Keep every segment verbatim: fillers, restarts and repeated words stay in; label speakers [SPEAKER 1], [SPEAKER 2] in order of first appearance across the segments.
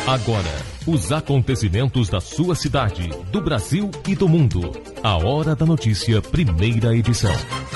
[SPEAKER 1] Agora, os acontecimentos da sua cidade, do Brasil e do mundo. A Hora da Notícia, primeira edição.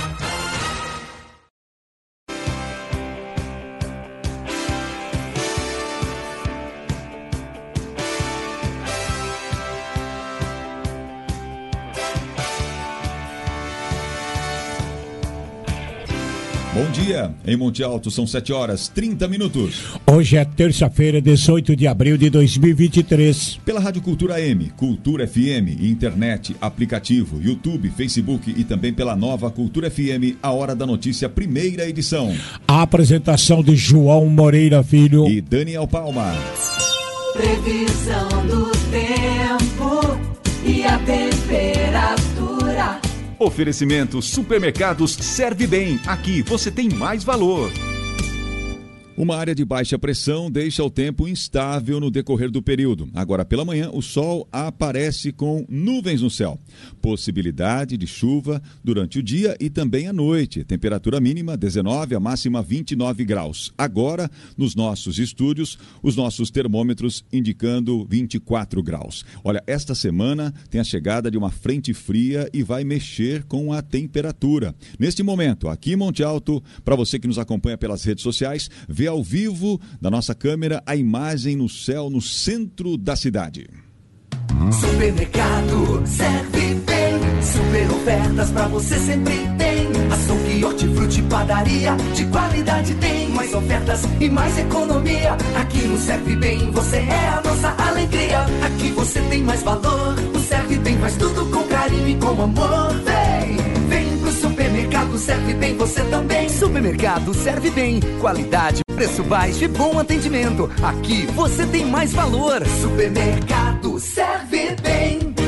[SPEAKER 2] Bom dia, em Monte Alto são sete horas, trinta minutos.
[SPEAKER 3] Hoje é terça-feira, dezoito de abril de dois mil e vinte e três.
[SPEAKER 2] Pela Rádio Cultura M, Cultura F M, internet, aplicativo, YouTube, Facebook e também pela nova Cultura F M, a Hora da Notícia, primeira edição.
[SPEAKER 3] A apresentação de João Moreira Filho
[SPEAKER 2] e Daniel Palma.
[SPEAKER 4] Previsão do tempo e a temperatura.
[SPEAKER 5] Oferecimento Supermercados Serve Bem. Aqui você tem mais valor.
[SPEAKER 2] Uma área de baixa pressão deixa o tempo instável no decorrer do período. Agora, pela manhã, o sol aparece com nuvens no céu. Possibilidade de chuva durante o dia e também à noite. Temperatura mínima dezenove, a máxima vinte e nove graus. Agora, nos nossos estúdios, os nossos termômetros indicando vinte e quatro graus. Olha, esta semana tem a chegada de uma frente fria e vai mexer com a temperatura. Neste momento, aqui em Monte Alto, para você que nos acompanha pelas redes sociais, vê ao vivo da nossa câmera a imagem no céu no centro da cidade.
[SPEAKER 4] Supermercado Serve Bem, super ofertas pra você sempre tem. Açougue, hortifruti, padaria, de qualidade tem. Mais ofertas e mais economia. Aqui no Serve Bem você é a nossa alegria. Aqui você tem mais valor. O Serve Bem faz tudo com carinho e com amor. Vem, vem pro Supermercado Serve Bem você também.
[SPEAKER 6] Supermercado Serve Bem, qualidade, preço baixo e bom atendimento. Aqui você tem mais valor.
[SPEAKER 4] Supermercado Serve Bem.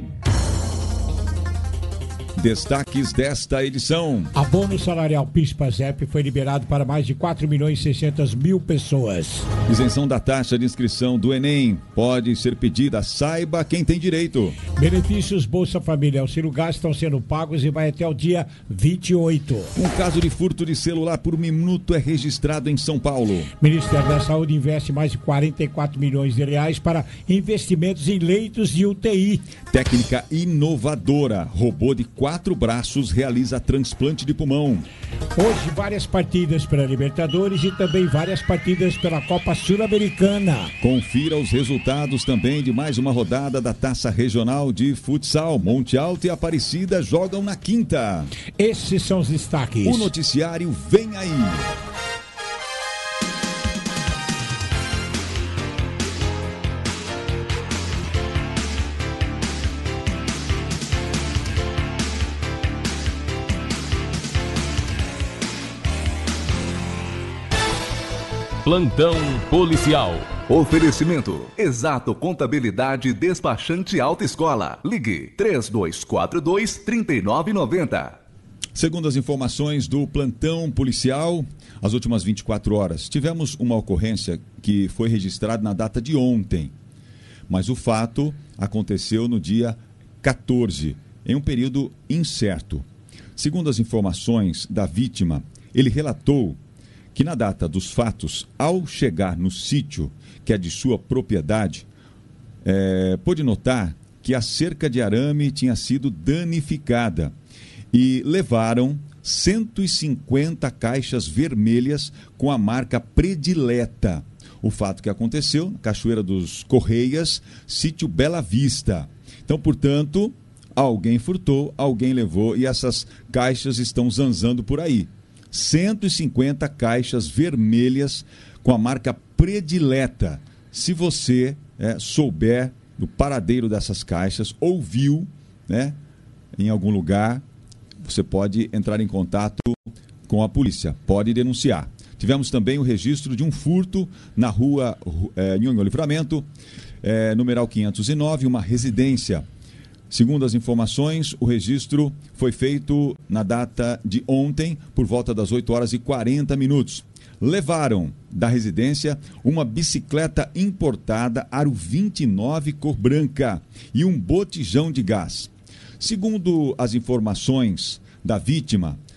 [SPEAKER 2] Destaques desta edição.
[SPEAKER 3] Abono salarial PIS/PASEP foi liberado para mais de quatro milhões e seiscentas mil pessoas.
[SPEAKER 2] Isenção da taxa de inscrição do Enem pode ser pedida. Saiba quem tem direito.
[SPEAKER 3] Benefícios Bolsa Família e Auxílio Gás estão sendo pagos e vai até o dia vinte e oito.
[SPEAKER 2] Um caso de furto de celular por minuto é registrado em São Paulo.
[SPEAKER 3] Ministério da Saúde investe mais de quarenta e quatro milhões de reais para investimentos em leitos de U T I.
[SPEAKER 2] Técnica inovadora. Robô de quatro braços realiza transplante de pulmão.
[SPEAKER 3] Hoje, várias partidas pela Libertadores e também várias partidas pela Copa Sul-Americana.
[SPEAKER 2] Confira os resultados também de mais uma rodada da Taça Regional de Futsal. Monte Alto e Aparecida jogam na quinta.
[SPEAKER 3] Esses são os destaques.
[SPEAKER 2] O noticiário vem aí.
[SPEAKER 1] Plantão policial.
[SPEAKER 5] Oferecimento Exato Contabilidade Despachante Autoescola. Ligue três dois quatro dois, três nove nove zero.
[SPEAKER 2] Segundo as informações do plantão policial, as últimas vinte e quatro horas, tivemos uma ocorrência que foi registrada na data de ontem. Mas o fato aconteceu no dia quatorze, em um período incerto. Segundo as informações da vítima, ele relatou que na data dos fatos, ao chegar no sítio, que é de sua propriedade, é, pôde notar que a cerca de arame tinha sido danificada e levaram cento e cinquenta caixas vermelhas com a marca predileta. O fato que aconteceu na Cachoeira dos Correias, sítio Bela Vista. Então, portanto, alguém furtou, alguém levou e essas caixas estão zanzando por aí. cento e cinquenta caixas vermelhas com a marca predileta. Se você é, souber do paradeiro dessas caixas, ou viu, né, em algum lugar, você pode entrar em contato com a polícia, pode denunciar. Tivemos também o registro de um furto na rua é, Nhonhô Livramento, é, numeral quinhentos e nove, uma residência. Segundo as informações, o registro foi feito na data de ontem, por volta das oito horas e quarenta minutos. Levaram da residência uma bicicleta importada aro vinte e nove cor branca e um botijão de gás. Segundo as informações da vítima,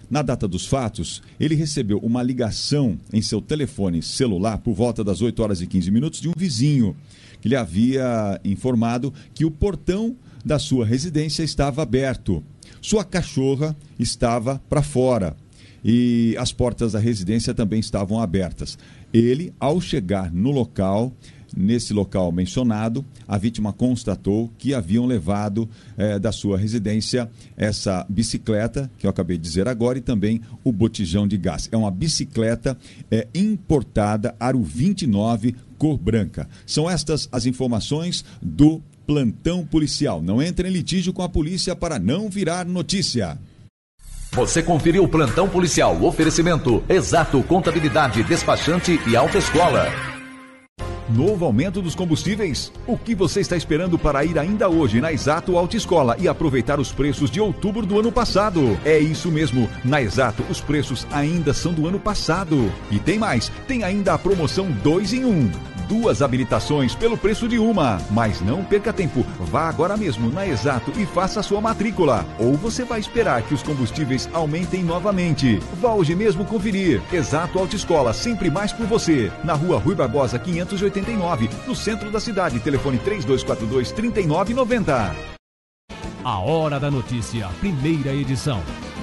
[SPEAKER 2] Na data dos fatos, ele recebeu uma ligação em seu telefone celular por volta das oito horas e quinze minutos de um vizinho que lhe havia informado que o portão da sua residência estava aberto. Sua cachorra estava para fora e as portas da residência também estavam abertas. Ele, ao chegar no local, nesse local mencionado, a vítima constatou que haviam levado eh, da sua residência essa bicicleta, que eu acabei de dizer agora, e também o botijão de gás. É uma bicicleta eh, importada Aro vinte e nove, cor branca. São estas as informações do plantão policial. Não entre em litígio com a polícia para não virar notícia.
[SPEAKER 5] Você conferiu o plantão policial. Oferecimento Exato Contabilidade, Despachante e Autoescola.
[SPEAKER 2] Novo aumento dos combustíveis? O que você está esperando para ir ainda hoje na Exato Autoescola e aproveitar os preços de outubro do ano passado? É isso mesmo, na Exato os preços ainda são do ano passado. E tem mais, tem ainda a promoção dois em um. Duas habilitações pelo preço de uma. Mas não perca tempo, vá agora mesmo na Exato e faça a sua matrícula. Ou você vai esperar que os combustíveis aumentem novamente. Vá hoje mesmo conferir. Exato Autoescola, sempre mais por você. Na rua Rui Barbosa quinhentos e oitenta e nove, no centro da cidade. Telefone três dois quatro dois, três nove nove zero.
[SPEAKER 1] A Hora da Notícia, primeira edição.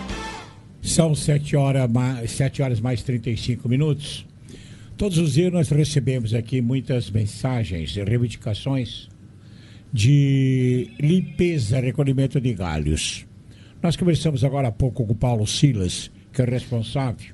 [SPEAKER 3] São sete horas mais, sete horas mais trinta e cinco minutos. Todos os dias nós recebemos aqui muitas mensagens e reivindicações de limpeza, recolhimento de galhos. Nós conversamos agora há pouco com o Paulo Silas, que é responsável,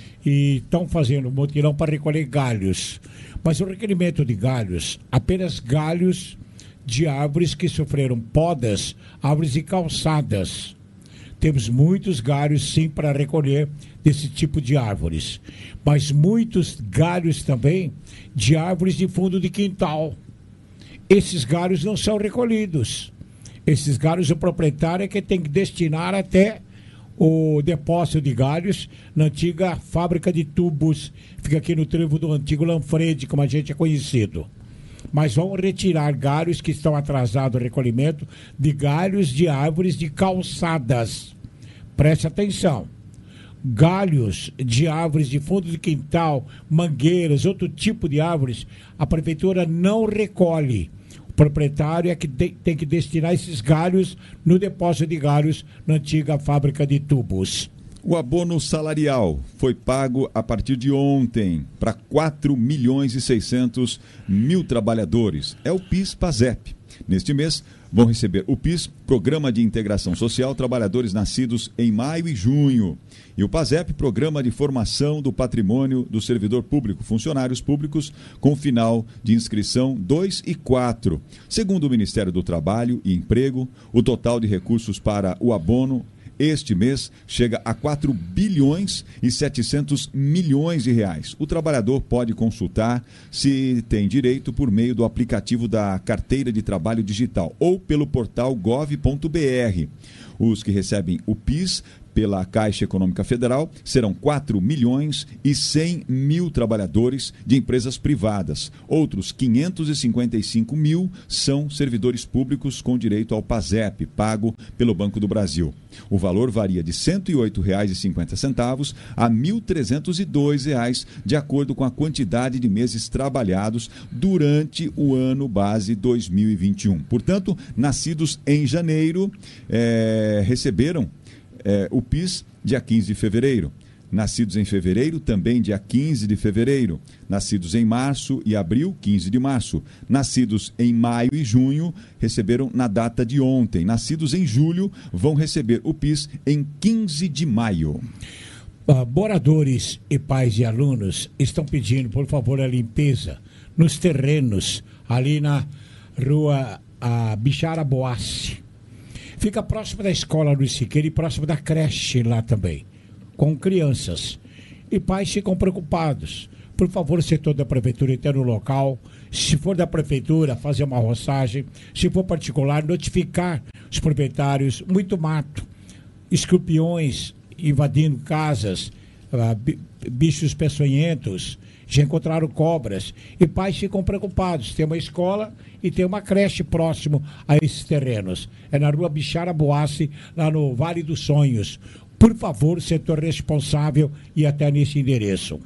[SPEAKER 3] e estão fazendo um mutirão para recolher galhos. Mas o recolhimento de galhos, apenas galhos de árvores que sofreram podas, árvores e calçadas. Temos muitos galhos, sim, para recolher desse tipo de árvores. Mas muitos galhos também de árvores de fundo de quintal. Esses galhos não são recolhidos. Esses galhos, o proprietário é que tem que destinar até o depósito de galhos na antiga fábrica de tubos. Fica aqui no trevo do antigo Lanfredi, como a gente é conhecido. Mas vão retirar galhos que estão atrasados no recolhimento de galhos de árvores de calçadas. Preste atenção. Galhos de árvores de fundo de quintal, mangueiras, outro tipo de árvores, a prefeitura não recolhe. O proprietário é que de, tem que destinar esses galhos no depósito de galhos na antiga fábrica de tubos.
[SPEAKER 2] O abono salarial foi pago a partir de ontem para quatro milhões e seiscentos mil trabalhadores. É o PIS-PASEP. Neste mês, vão receber o PIS, Programa de Integração Social, trabalhadores nascidos em maio e junho. E o PASEP, Programa de Formação do Patrimônio do Servidor Público, funcionários públicos, com final de inscrição dois e quatro. Segundo o Ministério do Trabalho e Emprego, o total de recursos para o abono este mês chega a quatro bilhões e setecentos milhões de reais. O trabalhador pode consultar se tem direito por meio do aplicativo da Carteira de Trabalho Digital ou pelo portal gov ponto br. Os que recebem o PIS pela Caixa Econômica Federal serão quatro milhões e cem mil trabalhadores de empresas privadas. Outros quinhentos e cinquenta e cinco mil são servidores públicos com direito ao PASEP, pago pelo Banco do Brasil. O valor varia de cento e oito reais e cinquenta centavos a mil trezentos e dois reais, de acordo com a quantidade de meses trabalhados durante o ano base dois mil e vinte e um. Portanto, nascidos em janeiro, é, receberam É, o PIS dia quinze de fevereiro. Nascidos em fevereiro, também dia quinze de fevereiro. Nascidos em março e abril, quinze de março. Nascidos em maio e junho, receberam na data de ontem. Nascidos em julho, vão receber o PIS em quinze de maio.
[SPEAKER 3] Uh, moradores e pais de alunos estão pedindo, por favor, a limpeza nos terrenos ali na rua uh, Bichara Boassi. Fica próximo da escola Luiz Siqueira e próximo da creche lá também, com crianças. E pais ficam preocupados. Por favor, o setor da prefeitura ter no local. Se for da prefeitura, fazer uma roçagem. Se for particular, notificar os proprietários. Muito mato, escorpiões invadindo casas, bichos peçonhentos. Já encontraram cobras. E pais ficam preocupados. Tem uma escola e tem uma creche próximo a esses terrenos. É na rua Bichara Boassi, lá no Vale dos Sonhos. Por favor, setor responsável e até nesse endereço.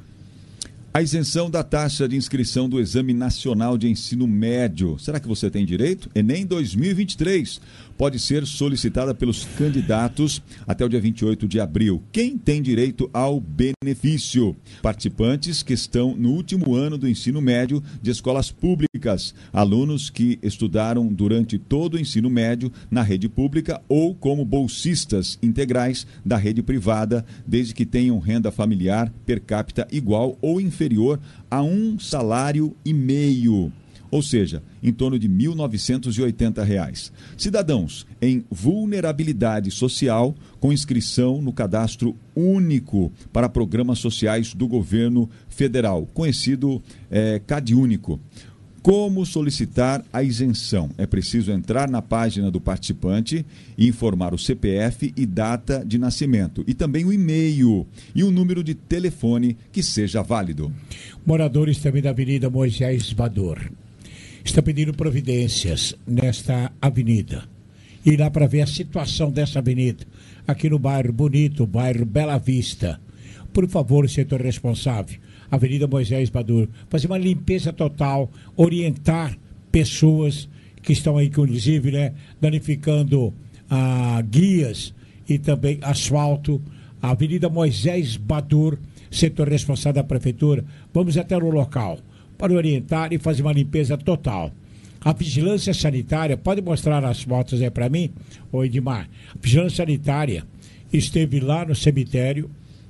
[SPEAKER 2] A isenção da taxa de inscrição do Exame Nacional de Ensino Médio. Será que você tem direito? Enem dois mil e vinte e três pode ser solicitada pelos candidatos até o dia vinte e oito de abril. Quem tem direito ao benefício? Participantes que estão no último ano do ensino médio de escolas públicas, alunos que estudaram durante todo o ensino médio na rede pública ou como bolsistas integrais da rede privada, desde que tenham renda familiar per capita igual ou inferior inferior a um salário e meio, ou seja, em torno de mil novecentos e oitenta reais. Cidadãos em vulnerabilidade social com inscrição no cadastro único para programas sociais do governo federal, conhecido é, CadÚnico. Como solicitar a isenção? É preciso entrar na página do participante e informar o C P F e data de nascimento, e também o e-mail e o número de telefone que seja válido.
[SPEAKER 3] Moradores também da Avenida Moisés Bador estão pedindo providências nesta avenida. Ir lá para ver a situação dessa avenida, aqui no bairro Bonito, bairro Bela Vista. Por favor, setor responsável, Avenida Moisés Bador, fazer uma limpeza total, orientar pessoas que estão aí, inclusive, né, danificando ah, guias e também asfalto. A Avenida Moisés Bador, setor responsável da Prefeitura, vamos até no local para orientar e fazer uma limpeza total. A vigilância sanitária, pode mostrar as fotos aí para mim, ô Edmar? A vigilância sanitária esteve lá no cemitério,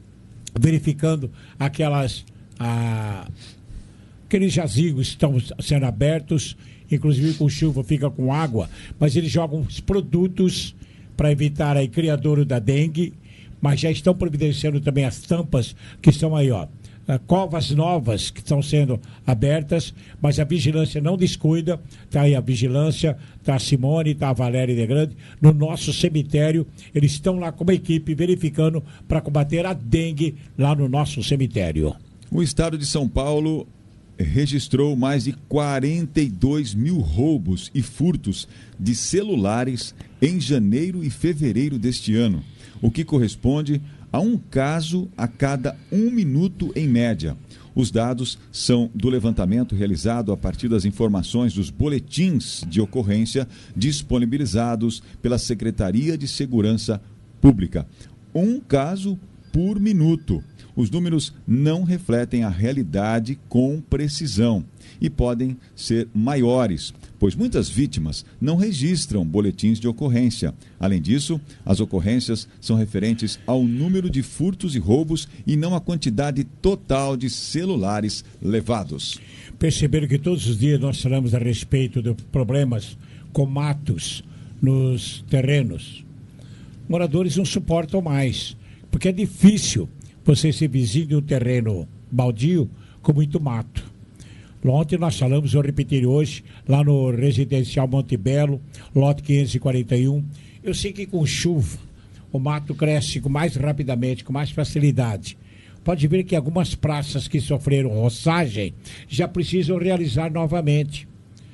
[SPEAKER 3] verificando aquelas... Ah, aqueles jazigos estão sendo abertos, inclusive com chuva fica com água, mas eles jogam os produtos para evitar aí criadouro da dengue, mas já estão providenciando também as tampas que estão aí, ó, covas novas que estão sendo abertas, mas a vigilância não descuida. Está aí a vigilância, está a Simone, está a Valéria de Grande, no nosso cemitério, eles estão lá como equipe verificando para combater a dengue lá no nosso cemitério.
[SPEAKER 2] O estado de São Paulo registrou mais de quarenta e dois mil roubos e furtos de celulares em janeiro e fevereiro deste ano, o que corresponde a um caso a cada um minuto em média. Os dados são do levantamento realizado a partir das informações dos boletins de ocorrência disponibilizados pela Secretaria de Segurança Pública. Um caso por minuto. Os números não refletem a realidade com precisão e podem ser maiores, pois muitas vítimas não registram boletins de ocorrência. Além disso, as ocorrências são referentes ao número de furtos e roubos e não à quantidade total de celulares levados.
[SPEAKER 3] Perceberam que todos os dias nós falamos a respeito de problemas com matos nos terrenos. Moradores não suportam mais, porque é difícil você ser vizinho de um terreno baldio com muito mato. Ontem nós falamos, vou repetir hoje, lá no Residencial Monte Belo, lote quinhentos e quarenta e um. Eu sei que com chuva o mato cresce com mais rapidamente, com mais facilidade. Pode ver que algumas praças que sofreram roçagem já precisam realizar novamente,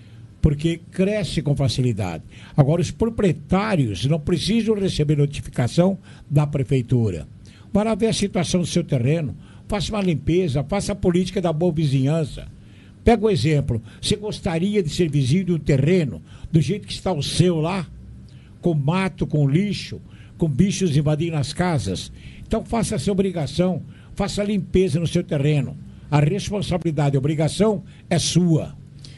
[SPEAKER 3] porque cresce com facilidade. Agora, os proprietários não precisam receber notificação da prefeitura. Vai lá ver a situação do seu terreno, faça uma limpeza, faça a política da boa vizinhança. Pega o exemplo, você gostaria de ser vizinho de um terreno do jeito que está o seu lá? Com mato, com lixo, com bichos invadindo as casas? Então faça essa obrigação, faça a limpeza no seu terreno. A responsabilidade e a obrigação é sua.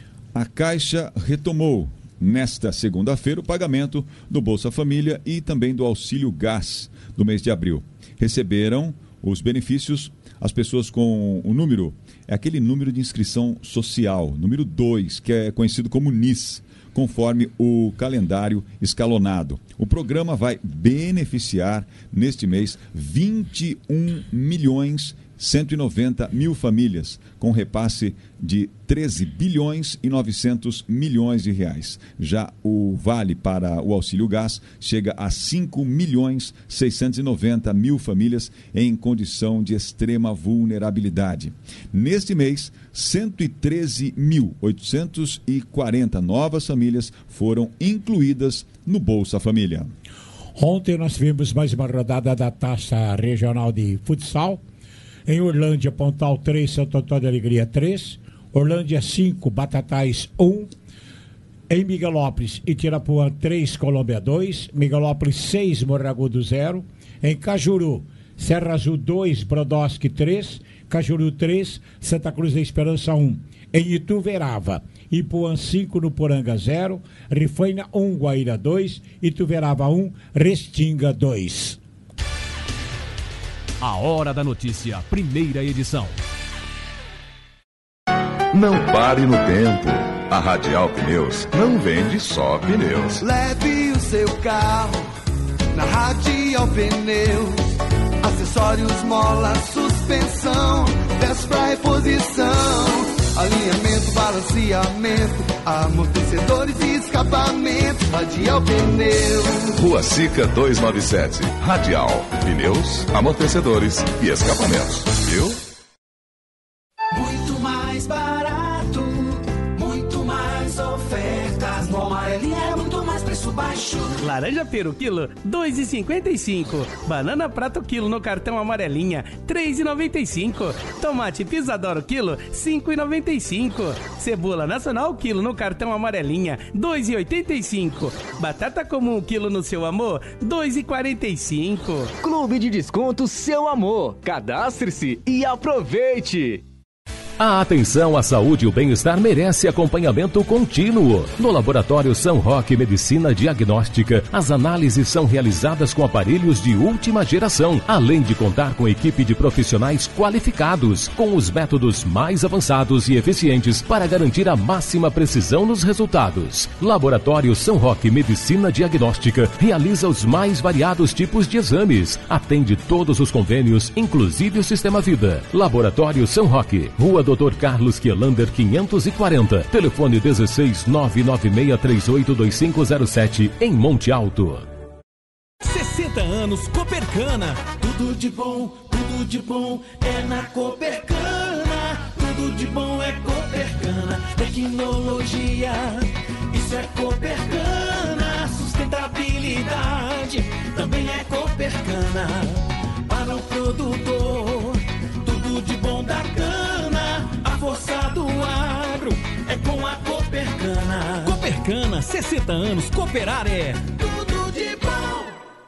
[SPEAKER 2] A Caixa retomou nesta segunda-feira o pagamento do Bolsa Família e também do Auxílio Gás do mês de abril. Receberam os benefícios as pessoas com o número, é aquele número de inscrição social, número dois, que é conhecido como N I S, conforme o calendário escalonado. O programa vai beneficiar neste mês vinte e um milhões cento e noventa mil famílias, com repasse de treze bilhões e novecentos milhões de reais. Já o vale para o Auxílio Gás chega a cinco milhões seiscentos e noventa mil famílias em condição de extrema vulnerabilidade. Neste mês, cento e treze mil oitocentos e quarenta novas famílias foram incluídas no Bolsa Família.
[SPEAKER 3] Ontem nós tivemos mais uma rodada da Taça Regional de Futsal. Em Orlândia, Pontal três, Santo Antônio de Alegria três. Orlândia cinco, Batatais um. Em Miguelópolis, Itirapuã três, Colômbia dois. Miguelópolis seis, Morro Agudo zero. Em Cajuru, Serra Azul dois, Brodowski três. Cajuru três, Santa Cruz da Esperança um. Em Ituverava, Ipuã cinco, no Poranga zero. Rifaina um, Guaíra dois. Ituverava um, Restinga dois.
[SPEAKER 1] A Hora da Notícia, primeira edição.
[SPEAKER 7] Não pare no tempo. A Radial Pneus não vende só pneus.
[SPEAKER 4] Leve o seu carro na Radial Pneus. Acessórios, mola, suspensão, peças pra reposição, alinhamento, balanceamento, amortecedores e escapamento. Radial Pneus.
[SPEAKER 7] Rua Sica duzentos e noventa e sete. Radial Pneus, amortecedores e escapamentos. Viu?
[SPEAKER 4] Muito mais barato, muito mais ofertas. No Amarelinha é muito mais preço baixo.
[SPEAKER 8] Laranja pera quilo, dois reais e cinquenta e cinco. Banana prata quilo no cartão Amarelinha, três reais e noventa e cinco. Tomate Pisadoro quilo, cinco reais e noventa e cinco. Cebola nacional quilo no cartão Amarelinha, dois reais e oitenta e cinco. Batata comum quilo no Seu Amor, dois reais e quarenta e cinco.
[SPEAKER 9] Clube de Desconto Seu Amor. Cadastre-se e aproveite!
[SPEAKER 1] A atenção à saúde e o bem-estar merece acompanhamento contínuo. No Laboratório São Roque Medicina Diagnóstica, as análises são realizadas com aparelhos de última geração, além de contar com equipe de profissionais qualificados, com os métodos mais avançados e eficientes para garantir a máxima precisão nos resultados. Laboratório São Roque Medicina Diagnóstica realiza os mais variados tipos de exames, atende todos os convênios, inclusive o Sistema Vida. Laboratório São Roque, Rua doutor Carlos Quielander quinhentos e quarenta, telefone dezesseis nove nove seis três oito dois cinco zero sete, em Monte Alto.
[SPEAKER 10] sessenta anos Copercana.
[SPEAKER 4] Tudo de bom, tudo de bom é na Copercana. Tudo de bom é Copercana. Tecnologia, isso é Copercana. Sustentabilidade também é Copercana. Para o produtor, tudo de bom da cana. A força do agro é com a Copercana.
[SPEAKER 10] Copercana, sessenta anos, cooperar é
[SPEAKER 4] tudo de bom.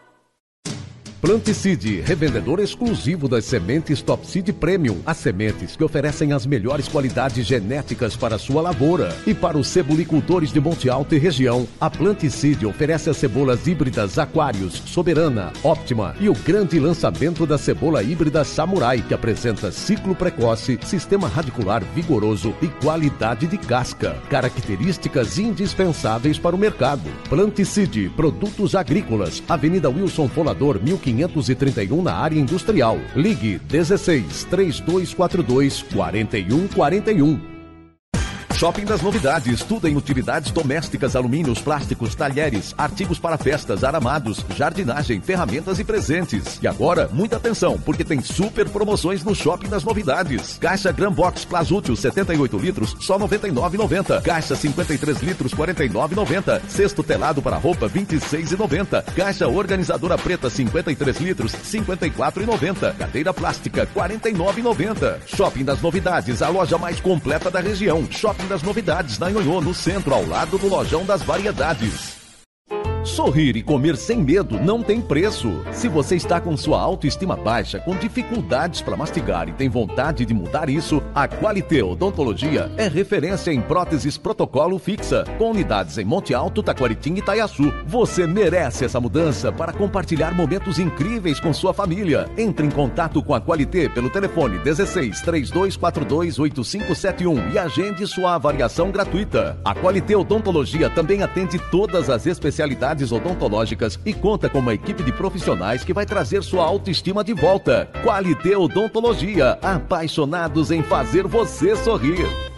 [SPEAKER 11] Planticide, revendedor exclusivo das sementes Top Seed Premium. As sementes que oferecem as melhores qualidades genéticas para a sua lavoura. E para os cebolicultores de Monte Alto e região, a Planticide oferece as cebolas híbridas Aquários, Soberana, Óptima e o grande lançamento da cebola híbrida Samurai, que apresenta ciclo precoce, sistema radicular vigoroso e qualidade de casca. Características indispensáveis para o mercado. Planticide, produtos agrícolas. Avenida Wilson Folador, mil quinhentos e trinta e um, na área industrial. Ligue dezesseis, três dois quatro dois, quatro um quatro um. Shopping das Novidades, tudo em utilidades domésticas, alumínios, plásticos, talheres, artigos para festas, aramados, jardinagem, ferramentas e presentes. E agora, muita atenção, porque tem super promoções no Shopping das Novidades. Caixa Gran Box Plasútil setenta e oito litros, só noventa e nove reais e noventa centavos. Caixa cinquenta e três litros, quarenta e nove reais e noventa centavos. Cesto telado para roupa, vinte e seis reais e noventa centavos. Caixa organizadora preta, cinquenta e três litros, cinquenta e quatro reais e noventa centavos. Cadeira plástica, quarenta e nove reais e noventa centavos. Shopping das Novidades, a loja mais completa da região. Shopping das Novidades, na Nhonhô, no centro, ao lado do Lojão das Variedades. Sorrir e comer sem medo não tem preço. Se você está com sua autoestima baixa, com dificuldades para mastigar e tem vontade de mudar isso, a Qualité Odontologia é referência em próteses protocolo fixa, com unidades em Monte Alto, Taquaritim e Itaiaçu. Você merece essa mudança para compartilhar momentos incríveis com sua família. Entre em contato com a Qualité pelo telefone dezesseis, três dois quatro dois, oito cinco sete um e agende sua avaliação gratuita. A Qualité Odontologia também atende todas as especialidades odontológicas e conta com uma equipe de profissionais que vai trazer sua autoestima de volta. Qualité Odontologia, apaixonados em fazer você sorrir.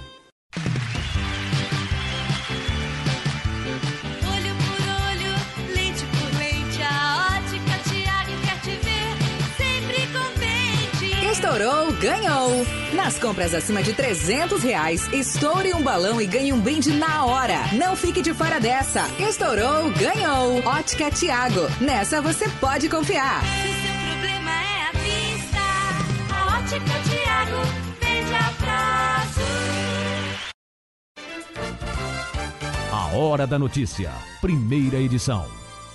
[SPEAKER 12] Olho por olho, lente por lente, a Ótica Tiago quer te ver sempre contente.
[SPEAKER 13] Estourou o ganhou. Nas compras acima de trezentos reais, estoure um balão e ganhe um brinde na hora. Não fique de fora dessa. Estourou, ganhou. Ótica Tiago. Nessa você pode confiar.
[SPEAKER 12] Se seu problema é a vista, a Ótica Tiago vende a prazo.
[SPEAKER 1] A Hora da Notícia, primeira edição.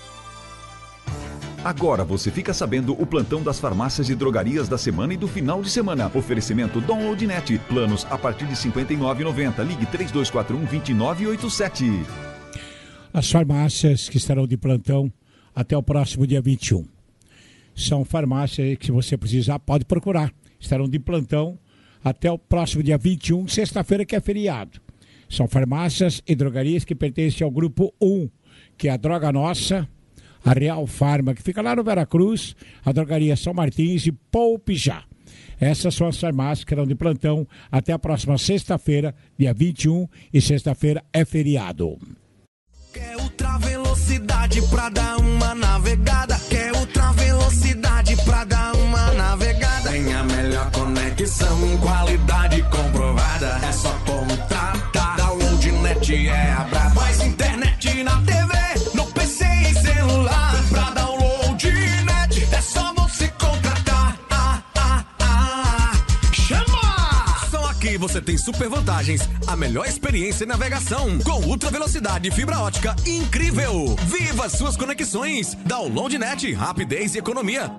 [SPEAKER 2] Agora você fica sabendo o plantão das farmácias e drogarias da semana e do final de semana. Oferecimento Downloadnet. Planos a partir de cinquenta e nove reais e noventa centavos. Ligue três dois quatro um, dois nove oito sete.
[SPEAKER 3] As farmácias que estarão de plantão até o próximo dia vinte e um. São farmácias que, se você precisar, pode procurar. Estarão de plantão até o próximo dia vinte e um, sexta-feira, que é feriado. São farmácias e drogarias que pertencem ao grupo um, que é a Droga Nossa, a Real Farma, que fica lá no Veracruz, a Drogaria São Martins e Poupe Já. Essas são as farmácias que serão de plantão até a próxima sexta-feira, dia vinte e um, e sexta-feira é feriado.
[SPEAKER 14] Quer ultra velocidade pra dar uma navegada? Quer ultra velocidade pra dar uma navegada? Tem a melhor conexão, qualidade comprovada. É só contratar. Downloadnet é a braba. Mais internet na T V, no P C e celular. Pra Downloadnet é só você contratar. Ah, ah, ah. Chama! Só aqui você tem super vantagens. A melhor experiência em navegação com ultra velocidade e fibra ótica incrível. Viva suas conexões. Downloadnet, rapidez e economia.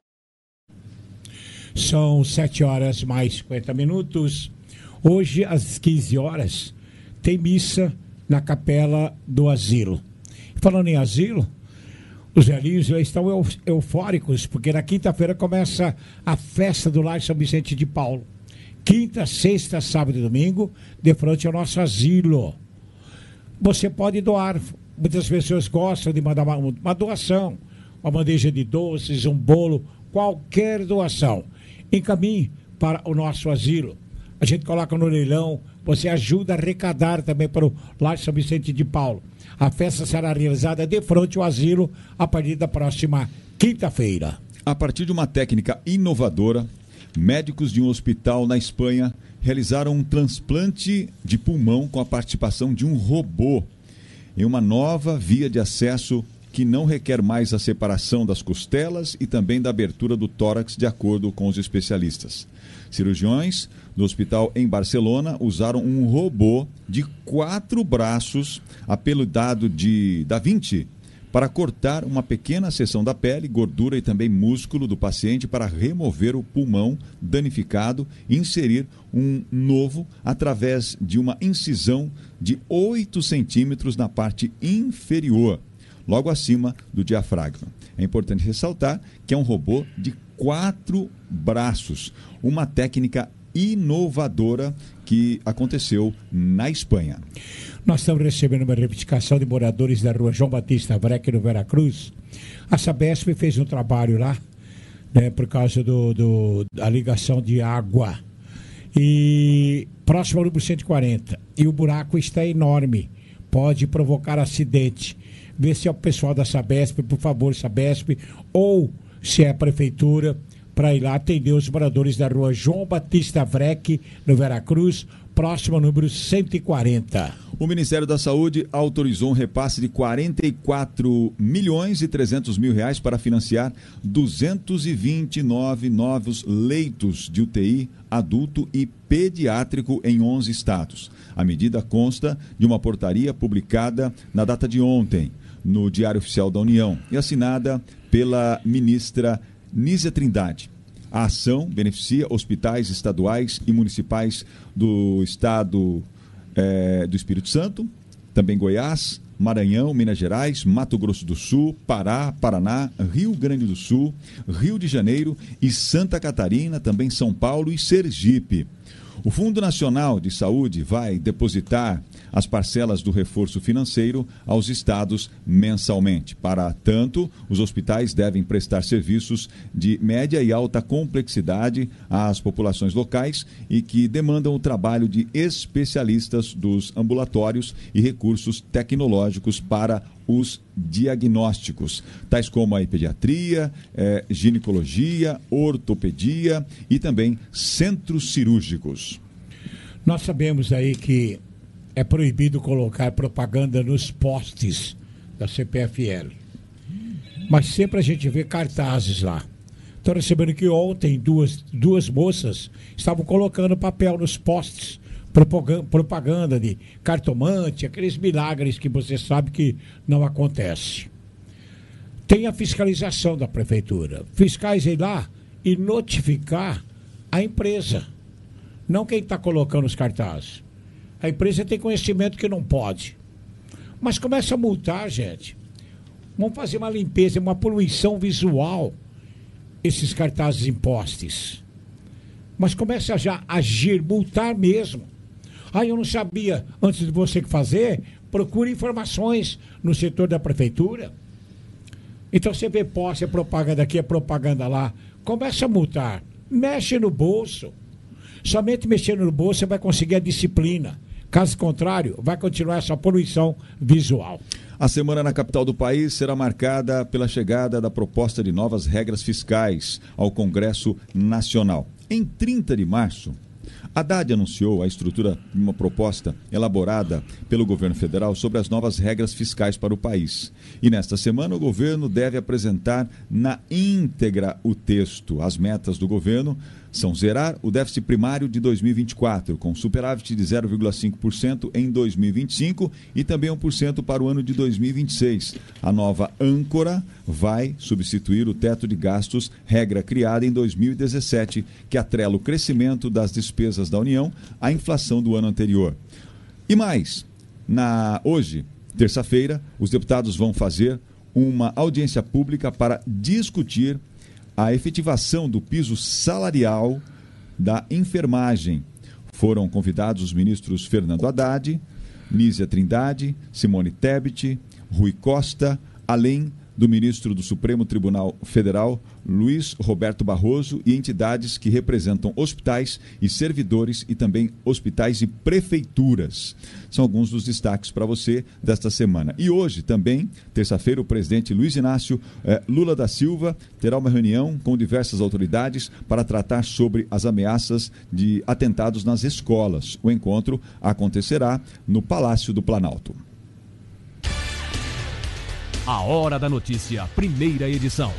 [SPEAKER 3] São sete horas mais cinquenta minutos. Hoje, às quinze horas, tem missa na capela do asilo. Falando em asilo, os velhinhos já estão eu, eufóricos, porque na quinta-feira começa a festa do Lar São Vicente de Paulo. Quinta, sexta, sábado e domingo, de frente ao nosso asilo. Você pode doar. Muitas pessoas gostam de mandar uma, uma doação, uma bandeja de doces, um bolo, qualquer doação. Encaminhe para o nosso asilo. A gente coloca no leilão, você ajuda a arrecadar também para o Lar São Vicente de Paulo. A festa será realizada de frente ao asilo a partir da próxima quinta-feira.
[SPEAKER 2] A partir de uma técnica inovadora, médicos de um hospital na Espanha realizaram um transplante de pulmão com a participação de um robô em uma nova via de acesso que não requer mais a separação das costelas e também da abertura do tórax, de acordo com os especialistas. Cirurgiões do hospital em Barcelona usaram um robô de quatro braços, apelidado de Da Vinci, para cortar uma pequena seção da pele, gordura e também músculo do paciente para remover o pulmão danificado e inserir um novo através de uma incisão de oito centímetros na parte inferior, logo acima do diafragma. É importante ressaltar que é um robô de quatro braços, uma técnica inovadora que aconteceu na Espanha.
[SPEAKER 3] Nós estamos recebendo uma reivindicação de moradores da rua João Batista Vreck, no Veracruz. A Sabesp fez um trabalho lá, né, por causa do, do, da ligação de água. E próximo ao número cento e quarenta. E o buraco está enorme. Pode provocar acidente. Vê se é o pessoal da Sabesp, por favor, Sabesp, ou se é a prefeitura, para ir lá atender os moradores da rua João Batista Vreck, no Veracruz, próximo ao número cento e quarenta.
[SPEAKER 2] O Ministério da Saúde autorizou um repasse de quarenta e quatro milhões e trezentos mil reais para financiar duzentos e vinte e nove novos leitos de U T I adulto e pediátrico em onze estados. A medida consta de uma portaria publicada na data de ontem no Diário Oficial da União e assinada pela ministra Nízia Trindade. A ação beneficia hospitais estaduais e municipais do estado é, do Espírito Santo, também Goiás, Maranhão, Minas Gerais, Mato Grosso do Sul, Pará, Paraná, Rio Grande do Sul, Rio de Janeiro e Santa Catarina, também São Paulo e Sergipe. O Fundo Nacional de Saúde vai depositar as parcelas do reforço financeiro aos estados mensalmente. Para tanto, os hospitais devem prestar serviços de média e alta complexidade às populações locais e que demandam o trabalho de especialistas dos ambulatórios e recursos tecnológicos para os diagnósticos, tais como a pediatria, eh, ginecologia, ortopedia e também centros cirúrgicos.
[SPEAKER 3] Nós sabemos aí que é proibido colocar propaganda nos postes da C P F L. Mas sempre a gente vê cartazes lá. Estou recebendo que ontem duas, duas moças estavam colocando papel nos postes, propaganda, propaganda de cartomante, aqueles milagres que você sabe que não acontece. Tem a fiscalização da prefeitura. Fiscais ir lá e notificar a empresa, não quem está colocando os cartazes. A empresa tem conhecimento que não pode. Mas começa a multar, gente. Vamos fazer uma limpeza, uma poluição visual, esses cartazes em postes. Mas começa já a agir, multar mesmo. Ah, eu não sabia. Antes de você fazer, procure informações no setor da prefeitura. Então você vê poste, é propaganda aqui, é propaganda lá. Começa a multar. Mexe no bolso. Somente mexendo no bolso você vai conseguir a disciplina. Caso contrário, vai continuar essa poluição visual.
[SPEAKER 2] A semana na capital do país será marcada pela chegada da proposta de novas regras fiscais ao Congresso Nacional. Em trinta de março, Haddad anunciou a estrutura de uma proposta elaborada pelo governo federal sobre as novas regras fiscais para o país. E nesta semana o governo deve apresentar na íntegra o texto. As metas do governo são zerar o déficit primário de dois mil e vinte e quatro, com superávit de zero vírgula cinco por cento em dois mil e vinte e cinco e também um por cento para o ano de dois mil e vinte e seis. A nova âncora vai substituir o teto de gastos, regra criada em dois mil e dezessete, que atrela o crescimento das despesas da União à inflação do ano anterior. E mais, na, hoje, terça-feira, os deputados vão fazer uma audiência pública para discutir a efetivação do piso salarial da enfermagem. Foram convidados os ministros Fernando Haddad, Nízia Trindade, Simone Tebet, Rui Costa, além do ministro do Supremo Tribunal Federal, Luiz Roberto Barroso, e entidades que representam hospitais e servidores e também hospitais e prefeituras. São alguns dos destaques para você desta semana. E hoje também, terça-feira, o presidente Luiz Inácio eh, Lula da Silva terá uma reunião com diversas autoridades para tratar sobre as ameaças de atentados nas escolas. O encontro acontecerá no Palácio do Planalto.
[SPEAKER 1] A Hora da Notícia, primeira edição.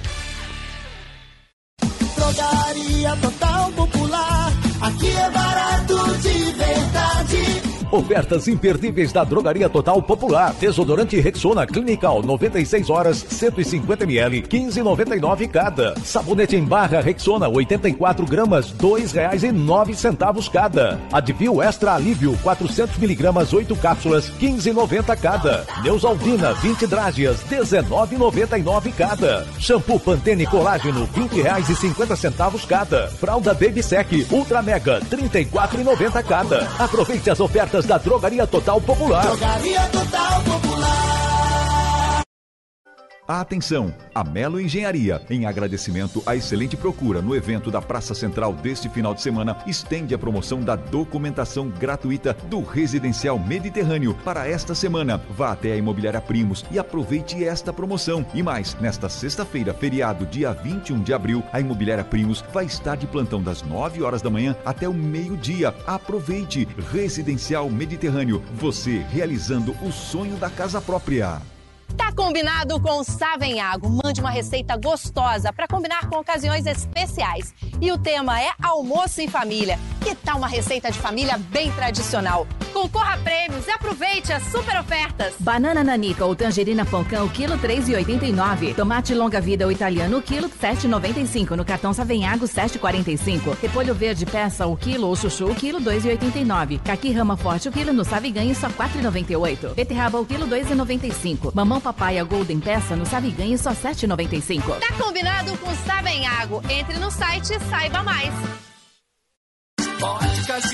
[SPEAKER 14] Drogaria Total Popular, aqui é barato de verdade.
[SPEAKER 11] Ofertas imperdíveis da Drogaria Total Popular. Desodorante Rexona Clinical, noventa e seis horas, cento e cinquenta mililitros, quinze reais e noventa e nove centavos cada. Sabonete em barra Rexona, oitenta e quatro gramas, dois reais e nove centavos cada. Advil Extra Alívio, quatrocentos miligramas, oito cápsulas, quinze reais e noventa centavos cada. Neusaldina, vinte drágeas, dezenove reais e noventa e nove centavos cada. Shampoo Pantene Colágeno, vinte reais e cinquenta centavos cada. Fralda Baby Sec Ultra Mega, trinta e quatro reais e noventa centavos cada. Aproveite as ofertas da Drogaria Total Popular.
[SPEAKER 14] Drogaria Total Popular.
[SPEAKER 2] Atenção, a Melo Engenharia, em agradecimento à excelente procura no evento da Praça Central deste final de semana, estende a promoção da documentação gratuita do Residencial Mediterrâneo para esta semana. Vá até a Imobiliária Primos e aproveite esta promoção. E mais, nesta sexta-feira, feriado, dia vinte e um de abril, a Imobiliária Primos vai estar de plantão das nove horas da manhã até o meio-dia. Aproveite! Residencial Mediterrâneo, você realizando o sonho da casa própria.
[SPEAKER 15] Tá combinado com o Savenhago. Mande uma receita gostosa para combinar com ocasiões especiais. E o tema é almoço em família. Que tal uma receita de família bem tradicional? Concorra a prêmios e aproveite as super ofertas.
[SPEAKER 16] Banana nanica ou tangerina pão-cão, quilo três reais e oitenta e nove centavos. Tomate longa-vida ou italiano, quilo sete reais e noventa e cinco centavos. No cartão Savenhago, sete reais e quarenta e cinco centavos. Repolho verde peça, o quilo ou chuchu, o quilo, dois reais e oitenta e nove centavos. Caqui rama forte, o quilo no Sabe Ganhe, só quatro reais e noventa e oito centavos. Beterraba, o quilo, dois reais e noventa e cinco centavos. Mamão papaya Golden peça, no Sabe Ganhe, só sete reais e noventa e cinco centavos.
[SPEAKER 15] Tá combinado com o Savenhago. Entre no site e saiba mais.
[SPEAKER 14] Óticas e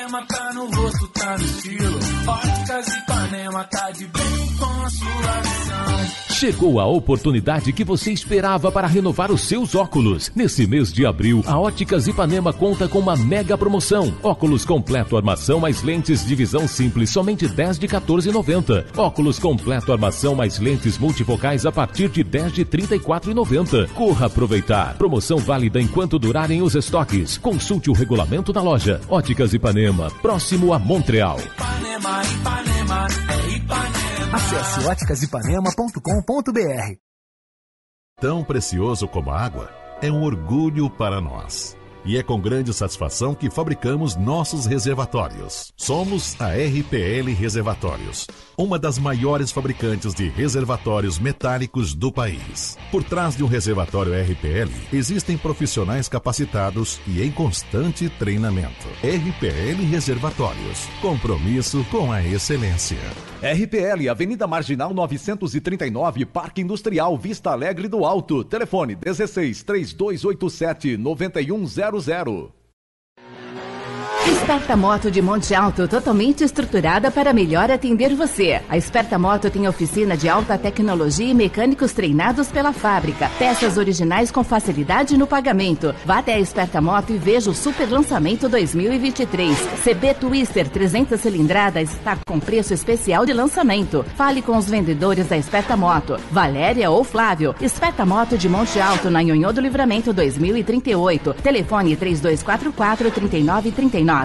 [SPEAKER 17] Ipanema tá no rosto, tá no estilo. Óticas Ipanema tá de bem com a sua visão.
[SPEAKER 1] Chegou a oportunidade que você esperava para renovar os seus óculos. Nesse mês de abril, a Óticas Ipanema conta com uma mega promoção. Óculos completo armação mais lentes de visão simples, somente dez de quatorze reais e noventa centavos. Óculos completo armação mais lentes multifocais a partir de dez de trinta e quatro reais e noventa centavos. Corra aproveitar. Promoção válida enquanto durarem os estoques. Consulte o regulamento da loja. Óticas Ipanema, próximo a Montreal.
[SPEAKER 17] Ipanema, Ipanema, é Ipanema.
[SPEAKER 18] Acesse óticas ipanema ponto com ponto b r.
[SPEAKER 19] Tão precioso como a água é um orgulho para nós. E é com grande satisfação que fabricamos nossos reservatórios. Somos a R P L Reservatórios, uma das maiores fabricantes de reservatórios metálicos do país. Por trás de um reservatório R P L, existem profissionais capacitados e em constante treinamento. R P L Reservatórios, compromisso com a excelência.
[SPEAKER 20] R P L, Avenida Marginal novecentos e trinta e nove, Parque Industrial Vista Alegre do Alto. Telefone dezesseis, três dois oito sete, nove um zero zero.
[SPEAKER 16] Esperta Moto de Monte Alto, totalmente estruturada para melhor atender você. A Esperta Moto tem oficina de alta tecnologia e mecânicos treinados pela fábrica. Peças originais com facilidade no pagamento. Vá até a Esperta Moto e veja o super lançamento dois mil e vinte e três. C B Twister trezentas cilindradas está com preço especial de lançamento. Fale com os vendedores da Esperta Moto, Valéria ou Flávio. Esperta Moto de Monte Alto, na Nhonhô do Livramento dois mil e trinta e oito. Telefone três dois quatro quatro, três nove três nove.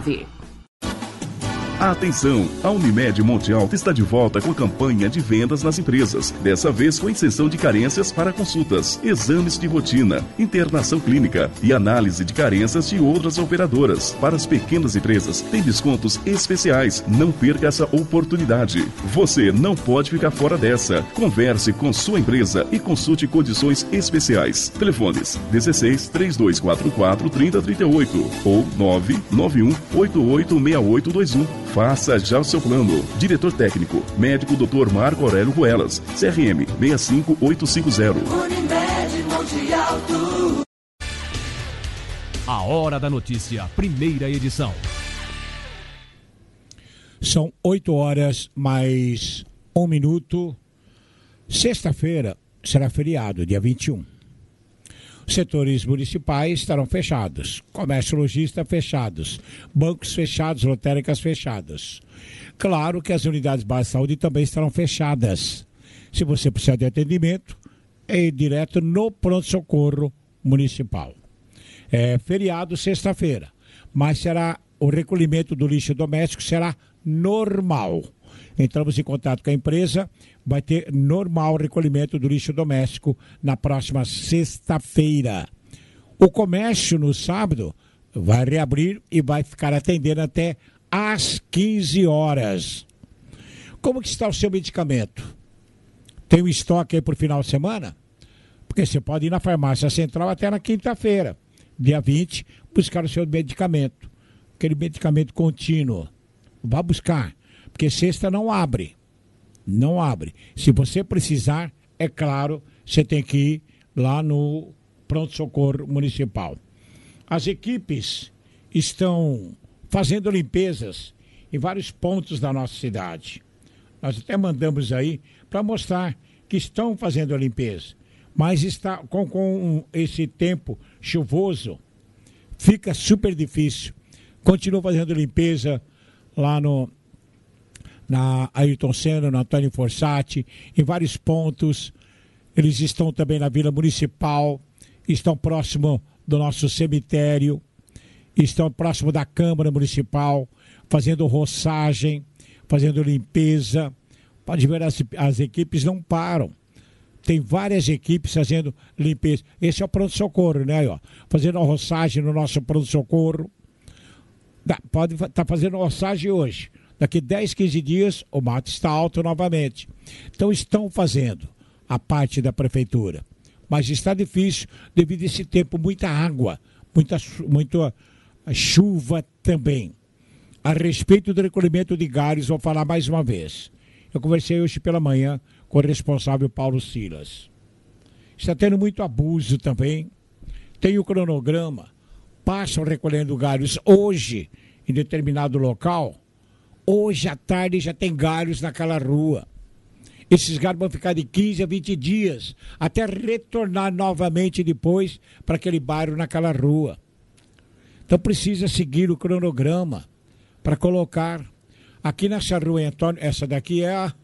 [SPEAKER 21] Atenção! A Unimed Monte Alto está de volta com a campanha de vendas nas empresas. Dessa vez com isenção de carências para consultas, exames de rotina, internação clínica e análise de carências de outras operadoras. Para as pequenas empresas, tem descontos especiais. Não perca essa oportunidade. Você não pode ficar fora dessa. Converse com sua empresa e consulte condições especiais. Telefones dezesseis, três dois quatro quatro, trinta trinta e oito ou nove nove um oito oito seis oito dois um. Faça já o seu plano. Diretor técnico, médico doutor Marco Aurélio Ruelas, C R M seis cinco oito cinco zero.
[SPEAKER 17] Unimed Monte Alto.
[SPEAKER 1] A Hora da Notícia, primeira edição.
[SPEAKER 3] São oito horas mais um minuto. Sexta-feira será feriado, dia vinte e um. Os setores municipais estarão fechados, comércio lojista fechados, bancos fechados, lotéricas fechadas. Claro que as unidades básicas de saúde também estarão fechadas. Se você precisar de atendimento, é ir direto no pronto-socorro municipal. É feriado sexta-feira, mas será o recolhimento do lixo doméstico será normal. Entramos em contato com a empresa, vai ter normal recolhimento do lixo doméstico na próxima sexta-feira. O comércio no sábado vai reabrir e vai ficar atendendo até às quinze horas. Como que está o seu medicamento? Tem um estoque aí para o final de semana? Porque você pode ir na farmácia central até na quinta-feira, dia vinte, buscar o seu medicamento. Aquele medicamento contínuo. Vá buscar. Porque sexta não abre, não abre. Se você precisar, é claro, você tem que ir lá no pronto-socorro municipal. As equipes estão fazendo limpezas em vários pontos da nossa cidade. Nós até mandamos aí para mostrar que estão fazendo a limpeza. Mas está com, com esse tempo chuvoso, fica super difícil. Continua fazendo limpeza lá no... na Ayrton Senna, no Antônio Fossati, em vários pontos. Eles estão também na Vila Municipal, estão próximo do nosso cemitério, estão próximo da Câmara Municipal, fazendo roçagem, fazendo limpeza. Pode ver, as, as equipes não param. Tem várias equipes fazendo limpeza. Esse é o pronto-socorro, né? Ó, fazendo a roçagem no nosso pronto-socorro. Pode estar tá fazendo roçagem hoje. Daqui dez, quinze dias, o mato está alto novamente. Então, estão fazendo a parte da prefeitura. Mas está difícil devido a esse tempo, muita água, muita, muita chuva também. A respeito do recolhimento de galhos, vou falar mais uma vez. Eu conversei hoje pela manhã com o responsável Paulo Silas. Está tendo muito abuso também. Tem o cronograma. Passam recolhendo galhos hoje em determinado local, hoje à tarde já tem galhos naquela rua. Esses galhos vão ficar de quinze a vinte dias, até retornar novamente depois para aquele bairro naquela rua. Então precisa seguir o cronograma para colocar. Aqui nessa rua, Antônio, essa daqui é a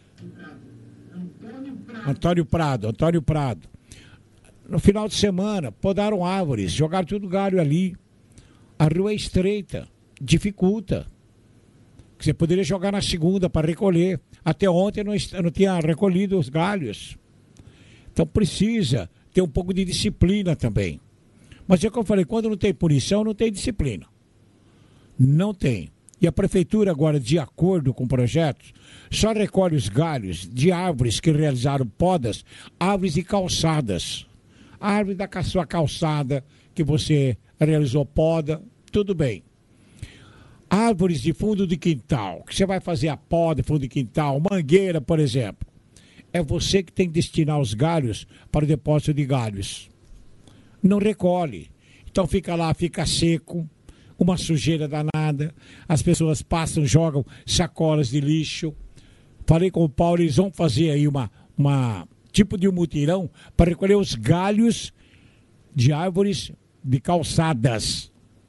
[SPEAKER 3] Antônio Prado, Antônio Prado. No final de semana, podaram árvores, jogaram tudo galho ali. A rua é estreita, dificulta. Você poderia jogar na segunda para recolher. Até ontem não, não tinha recolhido os galhos. Então precisa ter um pouco de disciplina também. Mas é como eu falei, quando não tem punição, não tem disciplina. Não tem. E a prefeitura agora, de acordo com projetos, só recolhe os galhos de árvores que realizaram podas, árvores e calçadas. A árvore da sua calçada que você realizou poda, tudo bem. Árvores de fundo de quintal, que você vai fazer a poda de fundo de quintal, mangueira, por exemplo. É você que tem que destinar os galhos para o depósito de galhos. Não recolhe. Então fica lá, fica seco, uma sujeira danada. As pessoas passam, jogam sacolas de lixo. Falei com o Paulo, eles vão fazer aí uma, uma tipo de um mutirão para recolher os galhos de árvores de calçadas.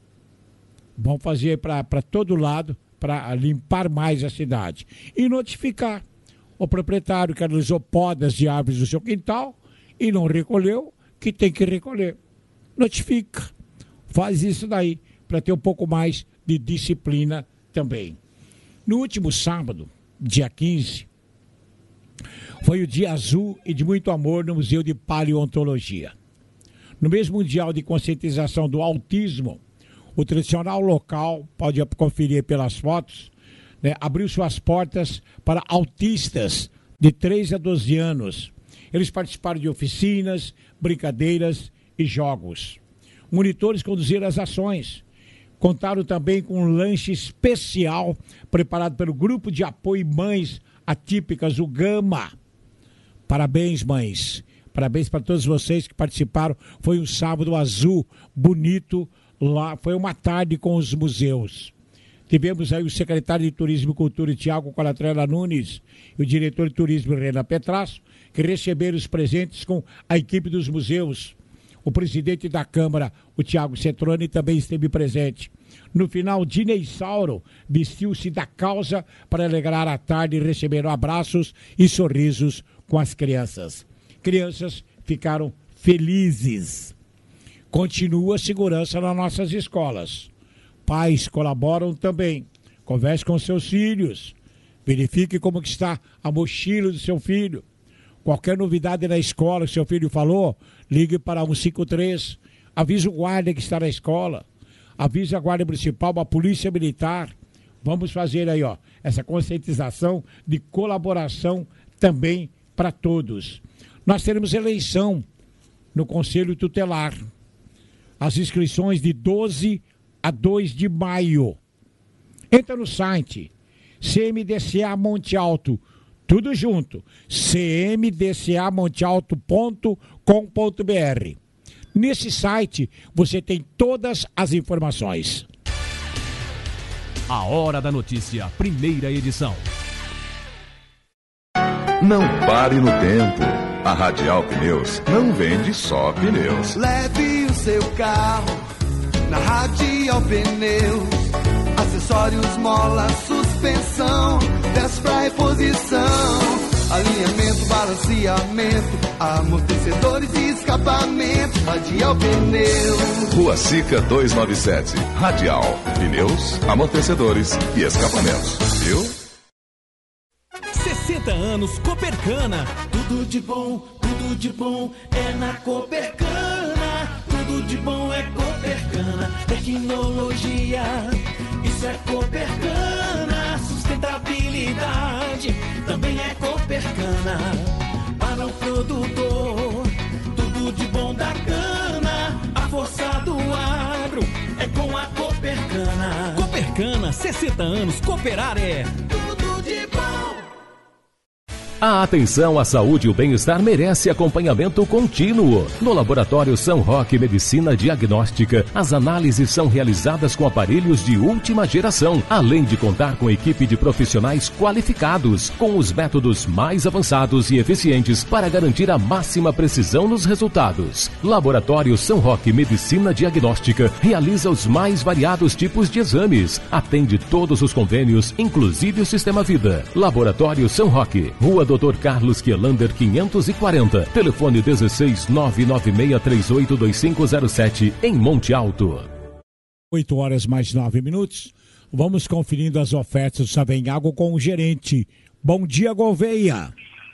[SPEAKER 3] Vão fazer para todo lado, para limpar mais a cidade. E notificar o proprietário que realizou podas de árvores do seu quintal e não recolheu, que tem que recolher. Notifica. Faz isso daí, para ter um pouco mais de disciplina também. No último sábado, dia quinze, foi o dia azul e de muito amor no Museu de Paleontologia. No mesmo Mundial de Conscientização do Autismo, o tradicional local, pode conferir pelas fotos, né, abriu suas portas para autistas de três a doze anos. Eles participaram de oficinas, brincadeiras e jogos. Monitores conduziram as ações. Contaram também com um lanche especial preparado pelo Grupo de Apoio Mães Atípicas, o Gama. Parabéns, mães. Parabéns para todos vocês que participaram. Foi um sábado azul, bonito. Lá foi uma tarde com os museus. Tivemos aí o secretário de Turismo e Cultura, Tiago Colatrella Nunes, e o diretor de Turismo, Renan Petrasso, que receberam os presentes com a equipe dos museus. O presidente da Câmara, o Tiago Cetroni, também esteve presente. No final, Dinei Sauro vestiu-se da causa para alegrar a tarde e receberam abraços e sorrisos com as crianças. Crianças ficaram felizes. Continua a segurança nas nossas escolas. Pais colaboram também. Converse com seus filhos. Verifique como que está a mochila do seu filho. Qualquer novidade na escola que seu filho falou, ligue para um cinco três. Avise o guarda que está na escola. Avise a Guarda Municipal, a Polícia Militar. Vamos fazer aí, ó, essa conscientização de colaboração também para todos. Nós teremos eleição no Conselho Tutelar. As inscrições de doze a dois de maio. Entra no site C M D C A Monte Alto, tudo junto, c m d c a monte alto ponto com ponto b r. Nesse site você tem todas as informações.
[SPEAKER 1] A Hora da Notícia, primeira edição.
[SPEAKER 7] Não pare no tempo. A Radial Pneus não vende só pneus.
[SPEAKER 4] Leve o seu carro na Radial Pneus. Acessórios, mola, suspensão, peças pra reposição, alinhamento, balanceamento, amortecedores e escapamentos. Radial Pneus.
[SPEAKER 7] Rua Sica duzentos e noventa e sete. Radial Pneus, amortecedores e escapamentos. Viu?
[SPEAKER 10] sessenta anos Copercana.
[SPEAKER 14] Tudo de bom, tudo de bom é na Copercana. Tudo de bom é Copercana. Tecnologia, isso é Copercana. Sustentabilidade também é Copercana. Para o produtor, tudo de bom da cana. A força do agro é com a Copercana.
[SPEAKER 10] Copercana, sessenta anos, cooperar é
[SPEAKER 14] tudo de bom.
[SPEAKER 1] A atenção à saúde e o bem-estar merece acompanhamento contínuo. No Laboratório São Roque Medicina Diagnóstica, as análises são realizadas com aparelhos de última geração, além de contar com equipe de profissionais qualificados, com os métodos mais avançados e eficientes para garantir a máxima precisão nos resultados. Laboratório São Roque Medicina Diagnóstica realiza os mais variados tipos de exames, atende todos os convênios, inclusive o Sistema Vida. Laboratório São Roque, Rua doutor Carlos Quielander quinhentos e quarenta, telefone dezesseis nove nove seis três oito dois cinco zero sete, em Monte Alto.
[SPEAKER 3] oito horas mais nove minutos. Vamos conferindo as ofertas do Savenhago com o gerente. Bom dia, Gouveia.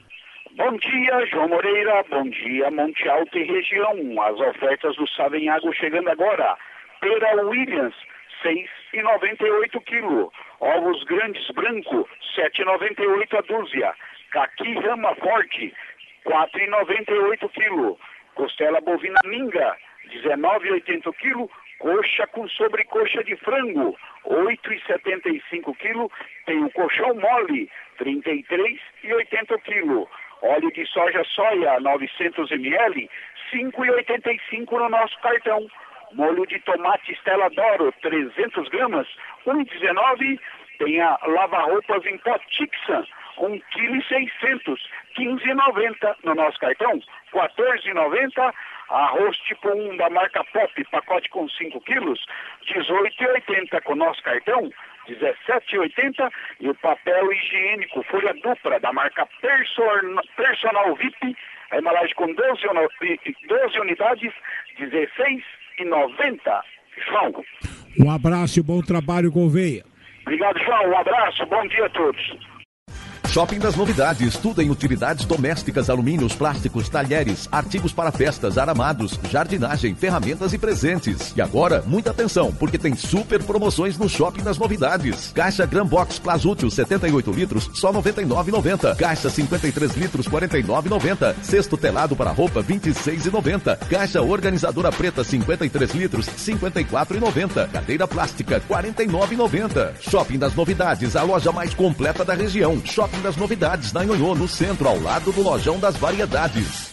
[SPEAKER 6] Bom dia, João Moreira. Bom dia, Monte Alto e região. As ofertas do Savenhago chegando agora. Pera Williams, seis reais e noventa e oito quilos. Ovos grandes branco, sete reais e noventa e oito a dúzia. Caqui Rama Forte, quatro reais e noventa e oito quilos. Costela bovina minga, dezenove reais e oitenta quilos. Coxa com sobrecoxa de frango, oito reais e setenta e cinco quilos. Tem o colchão mole, trinta e três reais e oitenta quilos. Óleo de soja soia, novecentos mililitros, cinco reais e oitenta e cinco no nosso cartão. Molho de tomate Stella D'Oro, trezentas gramas, um real e dezenove. Tem a lava-roupas em pó Tixan, um vírgula seis quilos, quinze reais e noventa no nosso cartão, quatorze reais e noventa. Arroz tipo um da marca Pop, pacote com cinco quilos, dezoito reais e oitenta com nosso cartão, dezessete reais e oitenta. E o papel higiênico, folha dupla da marca Person, Personal V I P, a embalagem com doze, doze unidades, dezesseis reais e noventa. João.
[SPEAKER 3] Um abraço e bom trabalho, Gouveia.
[SPEAKER 6] Obrigado, João. Um abraço. Bom dia a todos.
[SPEAKER 20] Shopping das Novidades, tudo em utilidades domésticas, alumínios, plásticos, talheres, artigos para festas, aramados, jardinagem, ferramentas e presentes. E agora, muita atenção, porque tem super promoções no Shopping das Novidades. Caixa Gran Box Plasútil setenta e oito litros, só noventa e nove reais e noventa centavos. Caixa cinquenta e três litros, quarenta e nove reais e noventa centavos. Cesto telado para roupa, vinte e seis reais e noventa centavos. Caixa organizadora preta, cinquenta e três litros, cinquenta e quatro reais e noventa centavos. Cadeira plástica, quarenta e nove reais e noventa centavos. Shopping das Novidades, a loja mais completa da região. Shopping das Novidades, na Nhonhô, no centro, ao lado do Lojão das Variedades.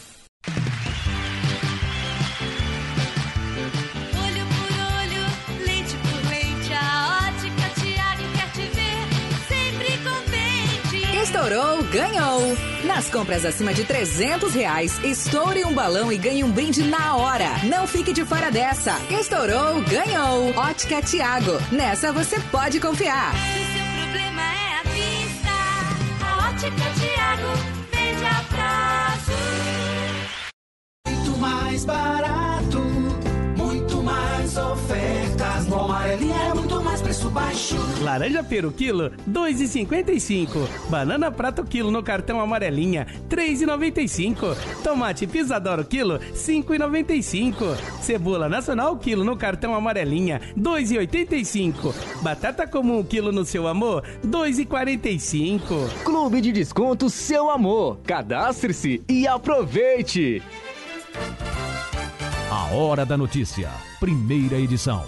[SPEAKER 12] Olho por olho, lente por lente, a Ótica Tiago quer te ver sempre contente.
[SPEAKER 13] Estourou, ganhou. Nas compras acima de trezentos reais, estoure um balão e ganhe um brinde na hora. Não fique de fora dessa. Estourou, ganhou. Ótica Tiago. Nessa você pode confiar.
[SPEAKER 12] Ótica Tiago, vende a prazo.
[SPEAKER 4] Muito mais barato, muito mais ofertas. No Amarelinha é muito mais preço baixo.
[SPEAKER 8] Laranja Peru quilo, dois reais e cinquenta e cinco. Banana Prato quilo no cartão Amarelinha, três reais e noventa e cinco. Tomate Pisadoro quilo, cinco reais e noventa e cinco. Cebola Nacional quilo no cartão Amarelinha, dois reais e oitenta e cinco. Batata Comum quilo no Seu Amor, dois reais e quarenta e cinco.
[SPEAKER 9] Clube de Desconto Seu Amor. Cadastre-se e aproveite.
[SPEAKER 1] A Hora da Notícia, primeira edição.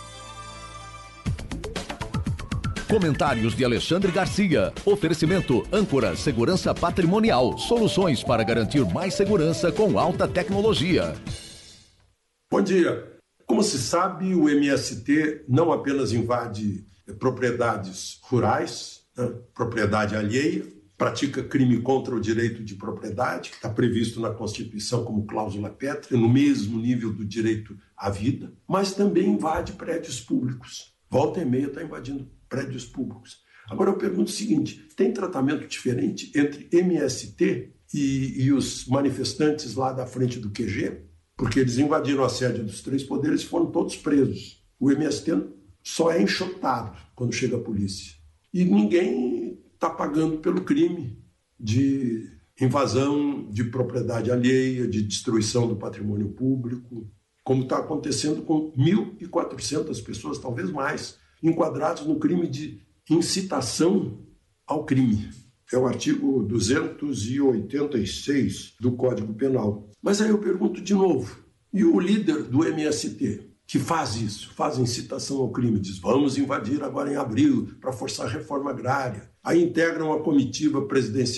[SPEAKER 20] Comentários de Alexandre Garcia. Oferecimento Âncora Segurança Patrimonial. Soluções para garantir mais segurança com alta tecnologia.
[SPEAKER 22] Bom dia. Como se sabe, o M S T não apenas invade propriedades rurais, né, propriedade alheia, pratica crime contra o direito de propriedade, que está previsto na Constituição como cláusula pétrea, no mesmo nível do direito à vida, mas também invade prédios públicos. Volta e meia está invadindo prédios públicos. Agora eu pergunto o seguinte, tem tratamento diferente entre M S T e, e os manifestantes lá da frente do Q G? Porque eles invadiram a sede dos três poderes e foram todos presos. O M S T só é enxotado quando chega a polícia. E ninguém está pagando pelo crime de invasão de propriedade alheia, de destruição do patrimônio público, como está acontecendo com mil e quatrocentas pessoas, talvez mais, enquadrados no crime de incitação ao crime. É o artigo duzentos e oitenta e seis do Código Penal. Mas aí eu pergunto de novo, e o líder do M S T, que faz isso, faz incitação ao crime, diz, vamos invadir agora em abril para forçar a reforma agrária. Aí integram a comitiva presidencial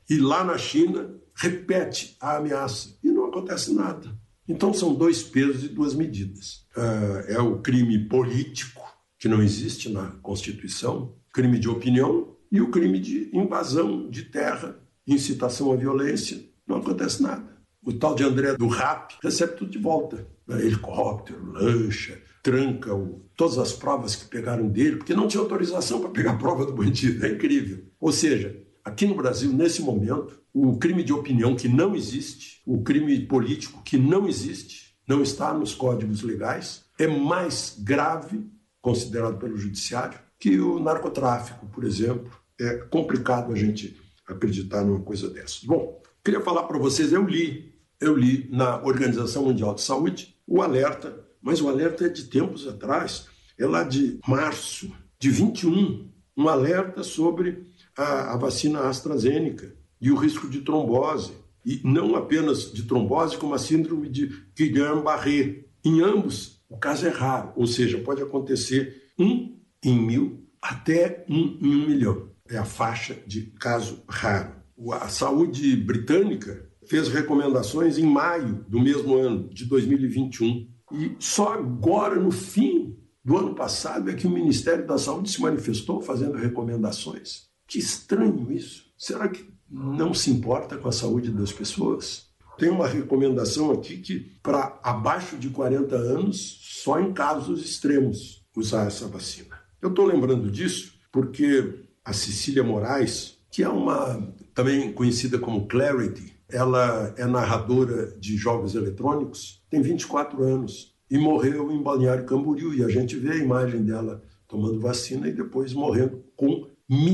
[SPEAKER 22] E lá na China, repete a ameaça e não acontece nada. Então são dois pesos e duas medidas. É o crime político, que não existe na Constituição, crime de opinião, e o crime de invasão de terra, incitação à violência, não acontece nada. O tal de André do Rap recebe tudo de volta. Helicóptero, lancha, tranca o, todas as provas que pegaram dele, porque não tinha autorização para pegar a prova do bandido. É incrível. Ou seja, aqui no Brasil, nesse momento, o crime de opinião que não existe, o crime político que não existe, não está nos códigos legais, é mais grave, considerado pelo judiciário, que o narcotráfico, por exemplo. É complicado a gente acreditar numa coisa dessa. Bom, queria falar para vocês, eu li, eu li na Organização Mundial de Saúde o alerta, mas o alerta é de tempos atrás, é lá de março de vinte e um, um alerta sobre a, a vacina AstraZeneca e o risco de trombose, e não apenas de trombose, como a síndrome de Guillain-Barré. Em ambos, o caso é raro, ou seja, pode acontecer um em mil até um em um milhão. É a faixa de caso raro. A saúde britânica fez recomendações em maio do mesmo ano, de dois mil e vinte e um. E só agora, no fim do ano passado, é que o Ministério da Saúde se manifestou fazendo recomendações. Que estranho isso. Será que não se importa com a saúde das pessoas? Tem uma recomendação aqui que, para abaixo de quarenta anos, só em casos extremos, usar essa vacina. Eu estou lembrando disso porque a Cecília Moraes, que é uma também conhecida como Clarity, ela é narradora de jogos eletrônicos, tem vinte e quatro anos e morreu em Balneário Camboriú. E a gente vê a imagem dela tomando vacina e depois morrendo com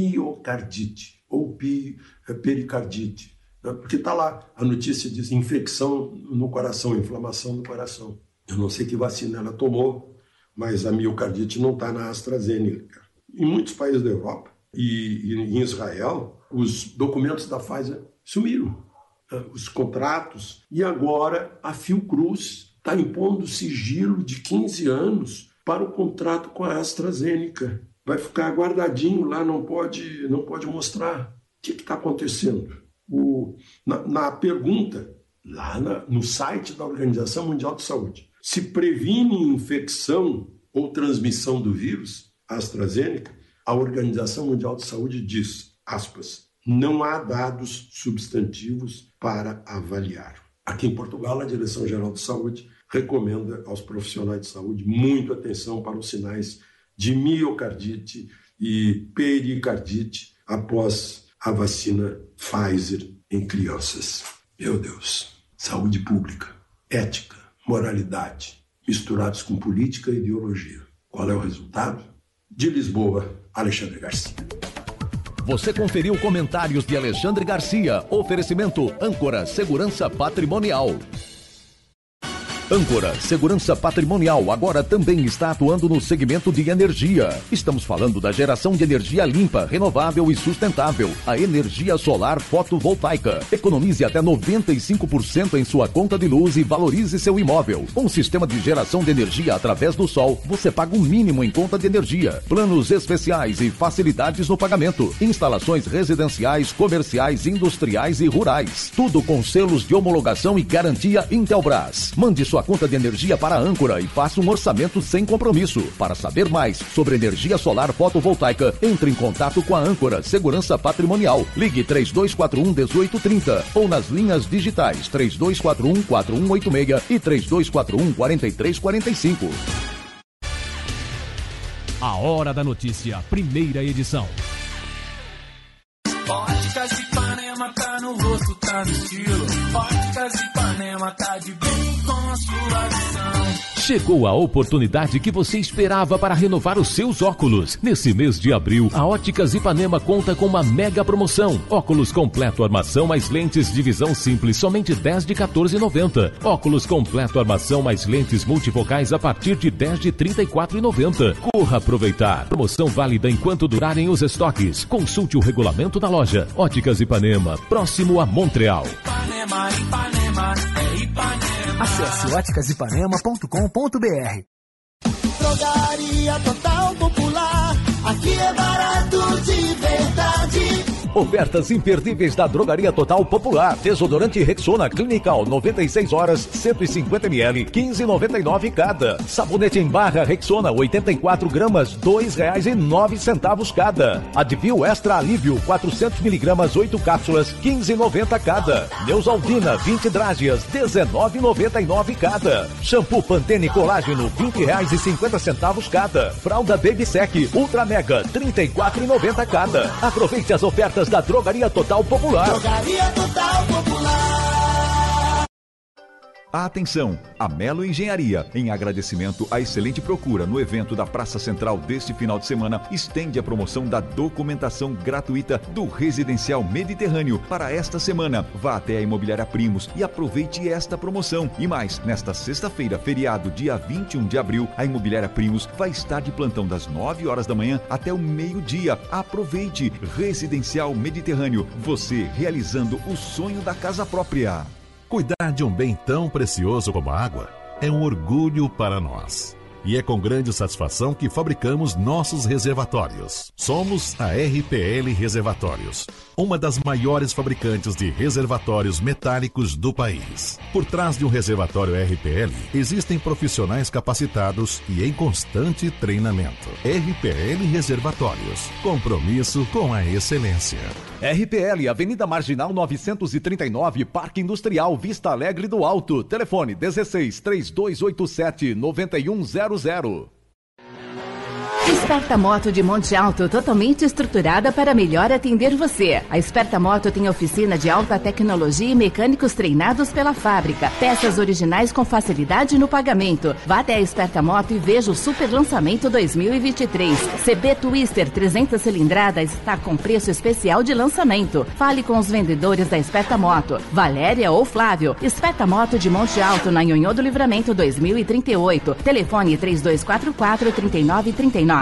[SPEAKER 22] miocardite ou pericardite. Porque está lá, a notícia diz infecção no coração, inflamação no coração. Eu não sei que vacina ela tomou, mas a miocardite não está na AstraZeneca. Em muitos países da Europa e, e em Israel, os documentos da Pfizer sumiram, os contratos, e agora a Fiocruz está impondo sigilo de quinze anos para o contrato com a AstraZeneca. Vai ficar guardadinho lá, não pode, não pode mostrar. O que está acontecendo? O, na, na pergunta, lá na, no site da Organização Mundial de Saúde, se previne infecção ou transmissão do vírus, a AstraZeneca, a Organização Mundial de Saúde diz, aspas, não há dados substantivos para avaliar. Aqui em Portugal, a Direção-Geral de Saúde recomenda aos profissionais de saúde muito atenção para os sinais de miocardite e pericardite após a vacina Pfizer em crianças. Meu Deus, saúde pública, ética, moralidade, misturados com política e ideologia. Qual é o resultado? De Lisboa, Alexandre Garcia.
[SPEAKER 20] Você conferiu comentários de Alexandre Garcia. Oferecimento Âncora Segurança Patrimonial. Âncora Segurança Patrimonial agora também está atuando no segmento de energia. Estamos falando da geração de energia limpa, renovável e sustentável. A energia solar fotovoltaica. Economize até noventa e cinco por cento em sua conta de luz e valorize seu imóvel. Com um sistema de geração de energia através do sol, você paga o mínimo em conta de energia. Planos especiais e facilidades no pagamento. Instalações residenciais, comerciais, industriais e rurais. Tudo com selos de homologação e garantia Intelbras. Mande sua conta de energia para a Âncora e faça um orçamento sem compromisso. Para saber mais sobre energia solar fotovoltaica, entre em contato com a Âncora Segurança Patrimonial. Ligue três dois quatro um, um oito três zero ou nas linhas digitais três dois quatro um, quatro um oito seis e três dois quatro um, quatro três quatro cinco.
[SPEAKER 1] A Hora da Notícia, primeira edição.
[SPEAKER 17] Óticas Ipanema tá no rosto, tá no estilo. Óticas Ipanema tá de bem com a sua visão.
[SPEAKER 1] Chegou a oportunidade que você esperava para renovar os seus óculos. Nesse mês de abril, a Óticas Ipanema conta com uma mega promoção. Óculos completo armação mais lentes de visão simples, somente dez de quatorze reais e noventa centavos. Óculos completo armação mais lentes multifocais a partir de dez de trinta e quatro reais e noventa centavos. Corra aproveitar. Promoção válida enquanto durarem os estoques. Consulte o regulamento da loja. Óticas Ipanema, próximo a Montreal.
[SPEAKER 17] Ipanema, Ipanema, é Ipanema.
[SPEAKER 18] Acesse óticas ipanema ponto com ponto b r.
[SPEAKER 5] Drogaria Total Popular, aqui é barato de verdade.
[SPEAKER 20] Ofertas imperdíveis da Drogaria Total Popular. Desodorante Rexona Clinical noventa e seis horas, cento e cinquenta mililitros, quinze reais e noventa e nove cada. Sabonete em barra Rexona oitenta e quatro gramas, dois reais e nove centavos cada. Advil Extra Alívio quatrocentos miligramas, oito cápsulas, quinze reais e noventa cada. Neusaldina vinte drágeas, dezenove reais e noventa e nove cada. Shampoo Pantene Colágeno vinte reais e cinquenta centavos cada. Fralda Baby Sec Ultra Mega trinta e quatro reais e noventa cada. Aproveite as ofertas da Drogaria Total Popular.
[SPEAKER 14] Drogaria Total Popular.
[SPEAKER 2] Atenção! A Melo Engenharia, em agradecimento à excelente procura no evento da Praça Central deste final de semana, estende a promoção da documentação gratuita do Residencial Mediterrâneo para esta semana. Vá até a Imobiliária Primos e aproveite esta promoção. E mais, nesta sexta-feira, feriado, dia vinte e um de abril, a Imobiliária Primos vai estar de plantão das nove horas da manhã até o meio-dia. Aproveite! Residencial Mediterrâneo, você realizando o sonho da casa própria.
[SPEAKER 19] Cuidar de um bem tão precioso como a água é um orgulho para nós. E é com grande satisfação que fabricamos nossos reservatórios. Somos a R P L Reservatórios, uma das maiores fabricantes de reservatórios metálicos do país. Por trás de um reservatório R P L, existem profissionais capacitados e em constante treinamento. R P L Reservatórios, compromisso com a excelência.
[SPEAKER 20] R P L, Avenida Marginal novecentos e trinta e nove, Parque Industrial, Vista Alegre do Alto. Telefone dezesseis, três dois oito sete, nove um zero zero.
[SPEAKER 16] Esperta Moto de Monte Alto, totalmente estruturada para melhor atender você. A Esperta Moto tem oficina de alta tecnologia e mecânicos treinados pela fábrica. Peças originais com facilidade no pagamento. Vá até a Esperta Moto e veja o super lançamento dois mil e vinte e três. C B Twister trezentas cilindradas está com preço especial de lançamento. Fale com os vendedores da Esperta Moto, Valéria ou Flávio. Esperta Moto de Monte Alto, na Nhonhô do Livramento dois mil e trinta e oito. Telefone três dois quatro quatro, três nove três nove.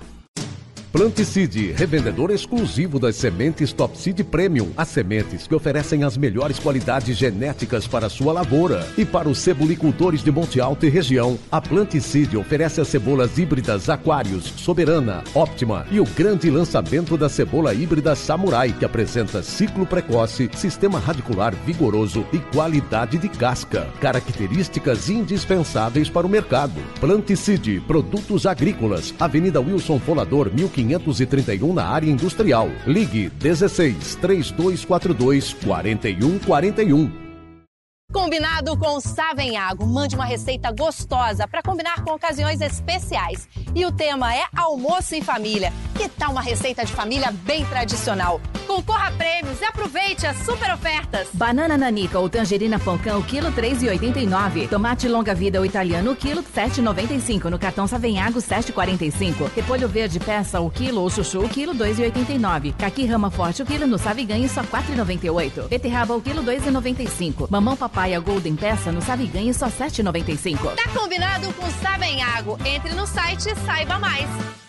[SPEAKER 20] Planticide, revendedor exclusivo das sementes Top Seed Premium. As sementes que oferecem as melhores qualidades genéticas para a sua lavoura. E para os cebolicultores de Monte Alto e região, a Planticide oferece as cebolas híbridas Aquários, Soberana, Óptima e o grande lançamento da cebola híbrida Samurai, que apresenta ciclo precoce, sistema radicular vigoroso e qualidade de casca. Características indispensáveis para o mercado. Planticide, produtos agrícolas, Avenida Wilson Folador, mil quinhentos e trinta e um, na área industrial. Ligue dezesseis, três dois quatro dois, quatro um quatro um.
[SPEAKER 15] Combinado com Savenhago. Mande uma receita gostosa para combinar com ocasiões especiais. E o tema é almoço em família. Que tal uma receita de família bem tradicional? Concorra a prêmios e aproveite as super ofertas.
[SPEAKER 16] Banana nanica ou tangerina pancão, o quilo três reais e oitenta e nove. Tomate longa vida ou italiano, o quilo sete reais e noventa e cinco. No cartão Savenhago, sete reais e quarenta e cinco. Repolho verde peça, o quilo ou chuchu, o quilo dois reais e oitenta e nove. Caqui rama forte, o quilo no Sabe Ganhe, só quatro reais e noventa e oito. Beterraba, o quilo dois reais e noventa e cinco. Mamão papai a Golden Peça no Sabe Ganhe, só sete reais e noventa e cinco.
[SPEAKER 15] Tá combinado com Savenhago. Entre no site e saiba mais.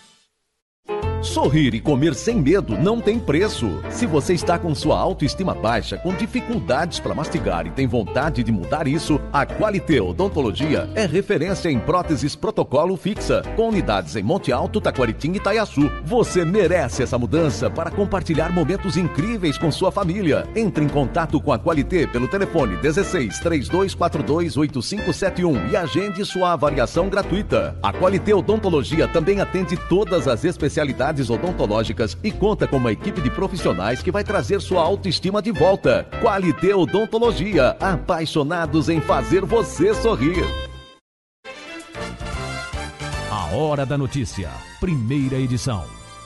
[SPEAKER 20] Sorrir e comer sem medo não tem preço. Se você está com sua autoestima baixa, com dificuldades para mastigar e tem vontade de mudar isso, a Qualité Odontologia é referência em próteses protocolo fixa, com unidades em Monte Alto, Taquaritinga e Itaiaçu. Você merece essa mudança para compartilhar momentos incríveis com sua família. Entre em contato com a Qualité pelo telefone dezesseis, três dois quatro dois, oito cinco sete um e agende sua avaliação gratuita. A Qualité Odontologia também atende todas as especialidades odontológicas e conta com uma equipe de profissionais que vai trazer sua autoestima de volta. Qualité Odontologia, apaixonados em fazer você sorrir.
[SPEAKER 1] A Hora da Notícia, primeira edição.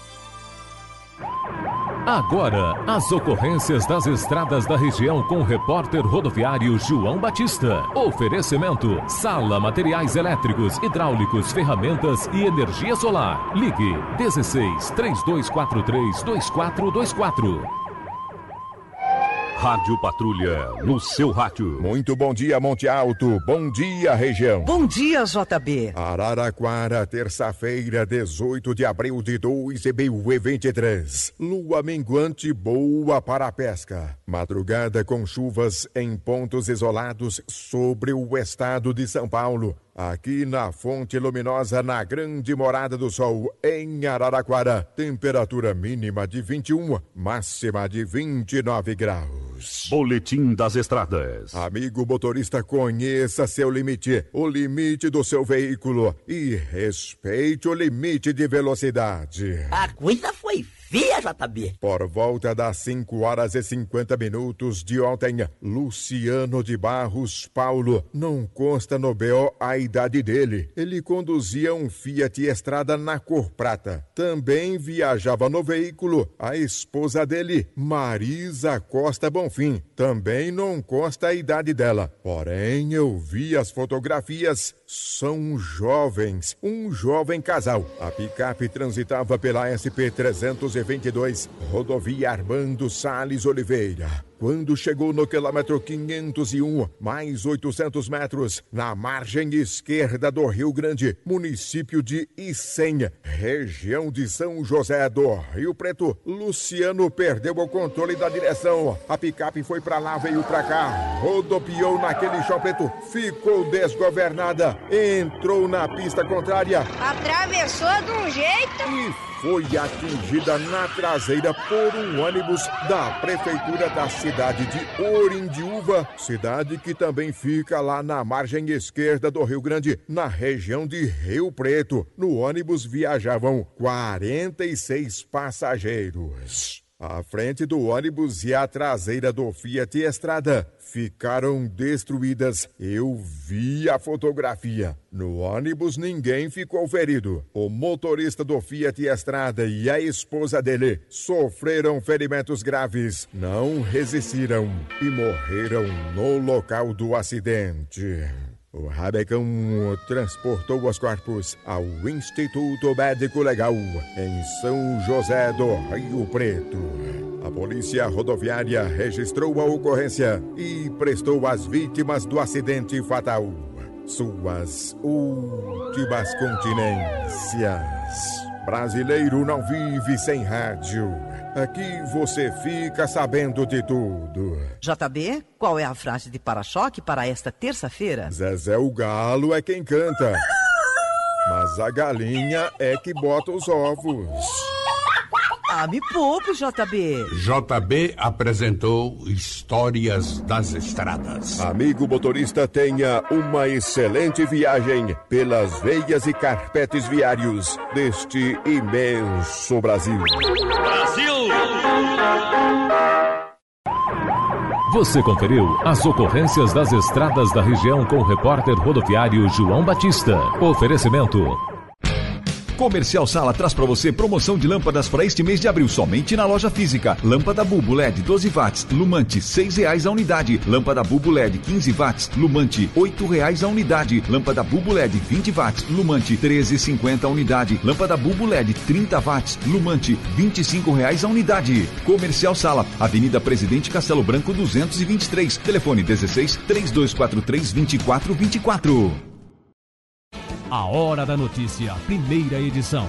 [SPEAKER 1] Agora, as ocorrências das estradas da região com o repórter rodoviário João Batista. Oferecimento: Sala Materiais Elétricos, Hidráulicos, Ferramentas e Energia Solar. Ligue dezesseis, três dois quatro três, dois quatro dois quatro.
[SPEAKER 5] Rádio Patrulha, no seu rádio.
[SPEAKER 11] Muito bom dia, Monte Alto. Bom dia, região.
[SPEAKER 23] Bom dia, J B.
[SPEAKER 11] Araraquara, terça-feira, dezoito de abril de dois mil e vinte e três. Lua minguante boa para a pesca. Madrugada com chuvas em pontos isolados sobre o estado de São Paulo. aqui na Fonte Luminosa, na Grande Morada do Sol, em Araraquara. Temperatura mínima de vinte e um, máxima de vinte e nove graus.
[SPEAKER 5] Boletim das Estradas.
[SPEAKER 11] Amigo motorista, conheça seu limite, o limite do seu veículo e respeite o limite de velocidade.
[SPEAKER 7] A coisa foi feia, J B.
[SPEAKER 11] Por volta das cinco horas e cinquenta minutos de ontem, Luciano de Barros Paulo, não consta no B O a idade dele. Ele conduzia um Fiat Estrada na cor prata. Também viajava no veículo a esposa dele, Marisa Costa Bonfim. Também não consta a idade dela. Porém, eu vi as fotografias. São jovens, um jovem casal. A picape transitava pela S P trezentos e vinte e dois, rodovia Armando Salles Oliveira. Quando chegou no quilômetro quinhentos e um, mais oitocentos metros, na margem esquerda do Rio Grande, município de Icém, região de São José do Rio Preto, Luciano perdeu o controle da direção. A picape foi pra lá, veio pra cá, rodopiou naquele chão preto, ficou desgovernada, entrou na pista contrária.
[SPEAKER 21] Atravessou de um jeito
[SPEAKER 11] e foi atingida na traseira por um ônibus da prefeitura da cidade de Orindiúva, cidade que também fica lá na margem esquerda do Rio Grande, na região de Rio Preto. No ônibus viajavam quarenta e seis passageiros. A frente do ônibus e a traseira do Fiat Estrada ficaram destruídas. Eu vi a fotografia. No ônibus ninguém ficou ferido. O motorista do Fiat Estrada e a esposa dele sofreram ferimentos graves. Não resistiram e morreram no local do acidente. O Rabecão transportou os corpos ao Instituto Médico Legal em São José do Rio Preto. A polícia rodoviária registrou a ocorrência e prestou às vítimas do acidente fatal suas últimas continências. Brasileiro não vive sem rádio. Aqui você fica sabendo de tudo.
[SPEAKER 7] J B, qual é a frase de para-choque para esta terça-feira?
[SPEAKER 11] Zezé o Galo é quem canta, mas a galinha é que bota os ovos.
[SPEAKER 7] Ah, me poupe, J B.
[SPEAKER 23] J B apresentou Histórias das Estradas.
[SPEAKER 11] Amigo motorista, tenha uma excelente viagem pelas veias e carpetes viários deste imenso Brasil.
[SPEAKER 23] Brasil!
[SPEAKER 1] Você conferiu as ocorrências das estradas da região com o repórter rodoviário João Batista. Oferecimento.
[SPEAKER 2] Comercial Sala traz para você promoção de lâmpadas para este mês de abril, somente na loja física. Lâmpada Bulbo L E D doze watts, Lumante seis reais a unidade. Lâmpada Bulbo L E D quinze watts, Lumante oito reais a unidade. Lâmpada Bulbo L E D vinte watts, Lumante treze e cinquenta a unidade. Lâmpada Bulbo L E D trinta watts, Lumante vinte e cinco reais a unidade. Comercial Sala, Avenida Presidente Castelo Branco duzentos e vinte e três, telefone dezesseis, três dois quatro três, vinte e quatro vinte e quatro.
[SPEAKER 10] A Hora da Notícia, primeira edição.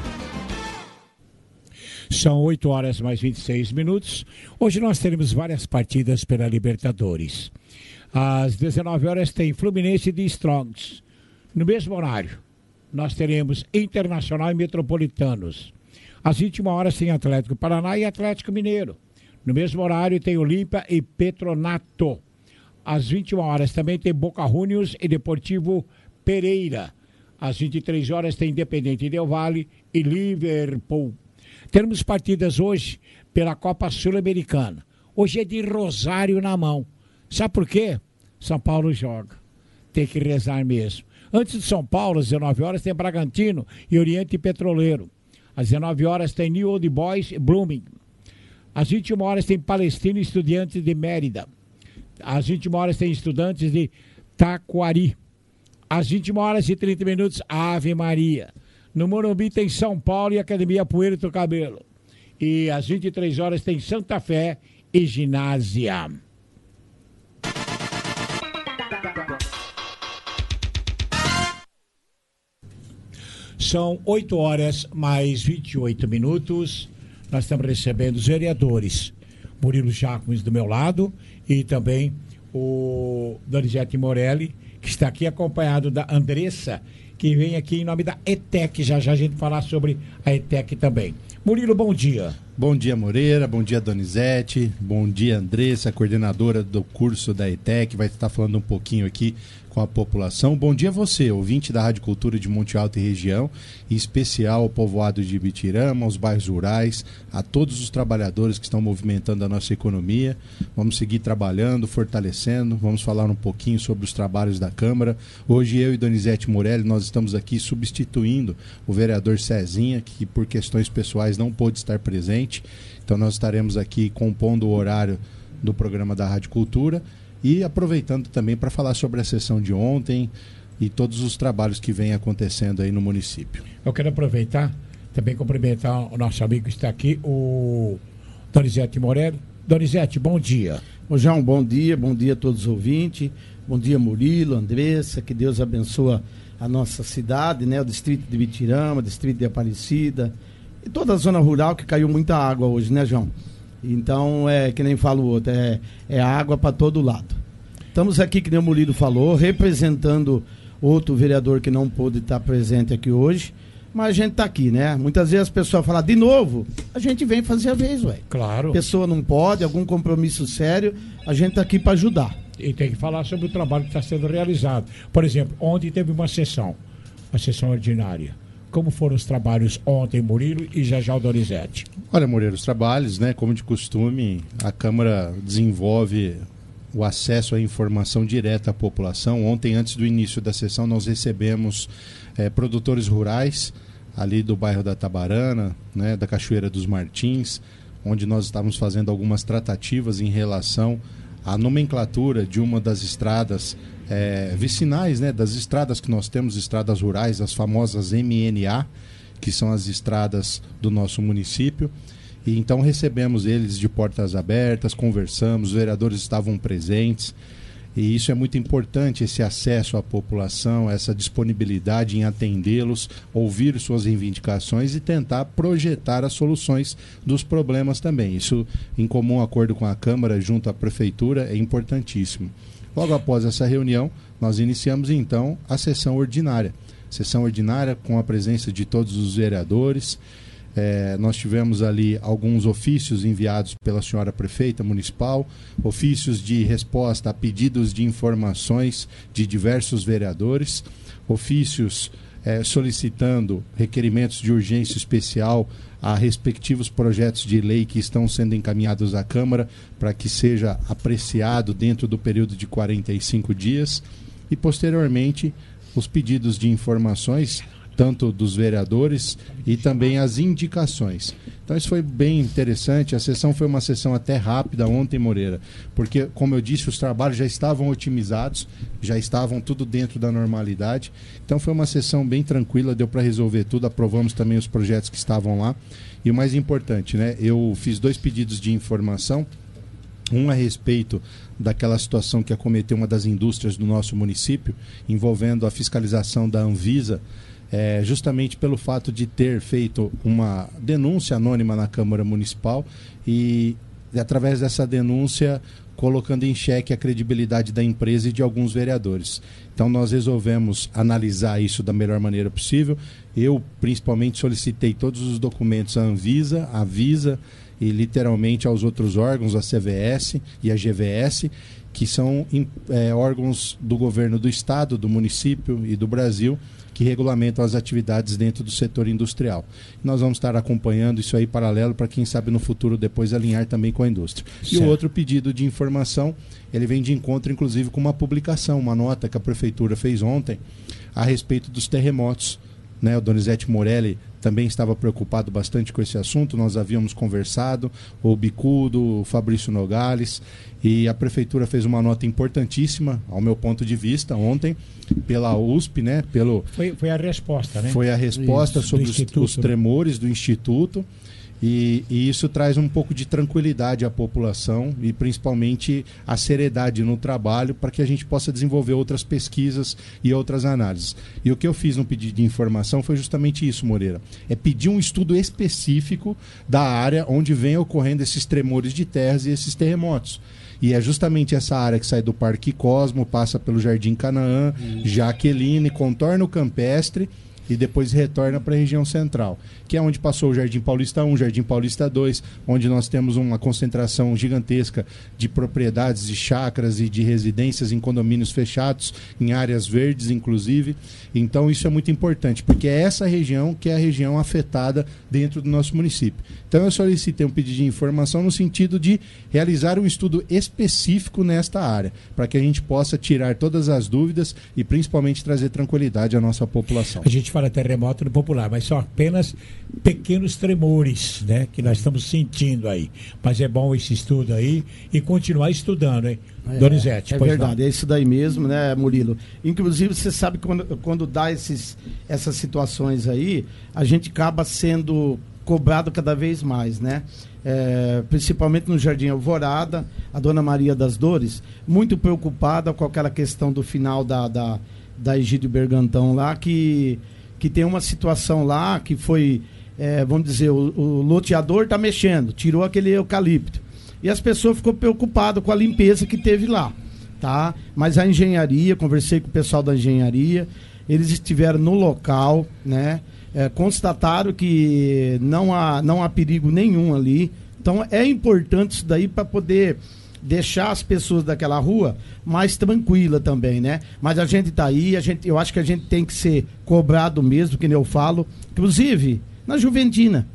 [SPEAKER 3] São oito horas mais vinte e seis minutos. Hoje nós teremos várias partidas pela Libertadores. Às dezenove horas tem Fluminense de Strongs. No mesmo horário, nós teremos Internacional e Metropolitanos. Às vinte e uma horas tem Atlético Paraná e Atlético Mineiro. No mesmo horário tem Olímpia e Petronato. Às vinte e uma horas também tem Boca Juniors e Deportivo Pereira. Às vinte e três horas tem Independente Del Valle e Liverpool. Temos partidas hoje pela Copa Sul-Americana. Hoje é de rosário na mão. Sabe por quê? São Paulo joga. Tem que rezar mesmo. Antes de São Paulo, às dezenove horas, tem Bragantino e Oriente Petroleiro. Às dezenove horas tem New Old Boys e Blooming. Às vinte e uma horas tem Palestino e Estudiantes de Mérida. Às vinte e uma horas tem Estudantes de Taquari. Às vinte e uma horas e trinta minutos, Ave Maria. No Morumbi tem São Paulo e Academia Poeira do Cabelo. E às vinte e três horas tem Santa Fé e Ginásia. São oito horas mais vinte e oito minutos. Nós estamos recebendo os vereadores. Murilo Jacques do meu lado e também o Donizete Morelli que está aqui acompanhado da Andressa, que vem aqui em nome da E T E C. Já já a gente falar sobre a E T E C também. Murilo, bom dia.
[SPEAKER 6] Bom dia, Moreira. Bom dia, Donizete. Bom dia, Andressa, coordenadora do curso da E T E C, vai estar falando um pouquinho aqui com a população. Bom dia a você, ouvinte da Rádio Cultura de Monte Alto e região, em especial ao povoado de Ibitirama, aos bairros rurais, a todos os trabalhadores que estão movimentando a nossa economia. Vamos seguir trabalhando, fortalecendo, vamos falar um pouquinho sobre os trabalhos da Câmara. Hoje eu e Donizete Morelli, nós estamos aqui substituindo o vereador Cezinha, que por questões pessoais não pôde estar presente. Então nós estaremos aqui compondo o horário do programa da Rádio Cultura e aproveitando também para falar sobre a sessão de ontem e todos os trabalhos que vêm acontecendo aí no município.
[SPEAKER 3] Eu quero aproveitar, também cumprimentar o nosso amigo que está aqui, o Donizete Morelli. Donizete, bom dia.
[SPEAKER 12] Ô João, bom dia, bom dia a todos os ouvintes, bom dia Murilo, Andressa, que Deus abençoe a nossa cidade, né? O distrito de Ibitirama, o distrito de Aparecida e toda a zona rural que caiu muita água hoje, né, João? Então, é que nem fala o outro, é, é água para todo lado. Estamos aqui, que nem o Murilo falou, representando outro vereador que não pôde estar presente aqui hoje, mas a gente está aqui, né? Muitas vezes as pessoas falam, de novo, a gente vem fazer a vez, ué.
[SPEAKER 3] Claro.
[SPEAKER 12] A pessoa não pode, algum compromisso sério, a gente está aqui para ajudar.
[SPEAKER 3] E tem que falar sobre o trabalho que está sendo realizado. Por exemplo, ontem teve uma sessão, uma sessão ordinária. Como foram os trabalhos ontem, Murilo, e já já o Donizete?
[SPEAKER 6] Olha, Moreira, os trabalhos, né, como de costume, a Câmara desenvolve o acesso à informação direta à população. Ontem, antes do início da sessão, nós recebemos eh, produtores rurais, ali do bairro da Tabarana, né, da Cachoeira dos Martins, onde nós estávamos fazendo algumas tratativas em relação à nomenclatura de uma das estradas É, vicinais, né, das estradas que nós temos, estradas rurais, as famosas M N A, que são as estradas do nosso município. E então recebemos eles de portas abertas, conversamos, os vereadores estavam presentes. E isso é muito importante, esse acesso à população, essa disponibilidade em atendê-los, ouvir suas reivindicações e tentar projetar as soluções dos problemas também. Isso, em comum acordo com a Câmara, junto à Prefeitura, é importantíssimo. Logo após essa reunião, nós iniciamos então a sessão ordinária. Sessão ordinária com a presença de todos os vereadores. É, nós tivemos ali alguns ofícios enviados pela senhora prefeita municipal, ofícios de resposta a pedidos de informações de diversos vereadores, ofícios é, solicitando requerimentos de urgência especial a respectivos projetos de lei que estão sendo encaminhados à Câmara para que seja apreciado dentro do período de quarenta e cinco dias e, posteriormente, os pedidos de informações, tanto dos vereadores e também as indicações. Então isso foi bem interessante, a sessão foi uma sessão até rápida ontem, Moreira, porque, como eu disse, os trabalhos já estavam otimizados, já estavam tudo dentro da normalidade, então foi uma sessão bem tranquila, deu para resolver tudo, aprovamos também os projetos que estavam lá, e o mais importante, né, eu fiz dois pedidos de informação, um a respeito daquela situação que acometeu uma das indústrias do nosso município, envolvendo a fiscalização da Anvisa, É, justamente pelo fato de ter feito uma denúncia anônima na Câmara Municipal e, através dessa denúncia, colocando em xeque a credibilidade da empresa e de alguns vereadores. Então nós resolvemos analisar isso da melhor maneira possível. Eu, principalmente, solicitei todos os documentos à Anvisa, à Visa e, literalmente, aos outros órgãos, a C V S e a G V S, que são é, órgãos do governo do estado, do município e do Brasil, que regulamentam as atividades dentro do setor industrial. Nós vamos estar acompanhando isso aí paralelo para, quem sabe, no futuro depois alinhar também com a indústria. Certo. E o outro pedido de informação, ele vem de encontro, inclusive, com uma publicação, uma nota que a Prefeitura fez ontem a respeito dos terremotos. Né? O Donizete Morelli também estava preocupado bastante com esse assunto, nós havíamos conversado, o Bicudo, o Fabrício Nogales, e a Prefeitura fez uma nota importantíssima, ao meu ponto de vista, ontem, pela U S P, né? Pelo,
[SPEAKER 3] foi, foi a resposta, né?
[SPEAKER 6] Foi a resposta Isso, sobre os, os tremores do Instituto, E, e isso traz um pouco de tranquilidade à população e principalmente a seriedade no trabalho para que a gente possa desenvolver outras pesquisas e outras análises. E o que eu fiz no pedido de informação foi justamente isso, Moreira. É pedir um estudo específico da área onde vem ocorrendo esses tremores de terras e esses terremotos. E é justamente essa área que sai do Parque Cosmo, passa pelo Jardim Canaã, Jaqueline, contorna o Campestre e depois retorna para a região central, que é onde passou o Jardim Paulista um, Jardim Paulista dois, onde nós temos uma concentração gigantesca de propriedades, de chácaras e de residências em condomínios fechados, em áreas verdes, inclusive. Então isso é muito importante, porque é essa região que é a região afetada dentro do nosso município. Então eu solicitei um pedido de informação no sentido de realizar um estudo específico nesta área, para que a gente possa tirar todas as dúvidas e principalmente trazer tranquilidade à nossa população.
[SPEAKER 3] A gente fala terremoto no popular, mas são apenas pequenos tremores, né, que nós estamos sentindo aí. Mas é bom esse estudo aí e continuar estudando, hein?
[SPEAKER 12] É,
[SPEAKER 3] Donizete,
[SPEAKER 12] é verdade, não. É isso daí mesmo, né, Murilo? Inclusive, você sabe que quando, quando dá esses, essas situações aí, a gente acaba sendo cobrado cada vez mais, né? É, principalmente no Jardim Alvorada, a Dona Maria das Dores, muito preocupada com aquela questão do final da, da, da Egídio Bergantão lá, que, que tem uma situação lá que foi, é, vamos dizer, o, o loteador está mexendo, tirou aquele eucalipto. E as pessoas ficou preocupadas com a limpeza que teve lá, tá? Mas a engenharia, conversei com o pessoal da engenharia, eles estiveram no local, né? É, constataram que não há, não há perigo nenhum ali. Então é importante isso daí para poder deixar as pessoas daquela rua mais tranquila também, né? Mas a gente tá aí, a gente, eu acho que a gente tem que ser cobrado mesmo, que nem eu falo, inclusive na Juventina,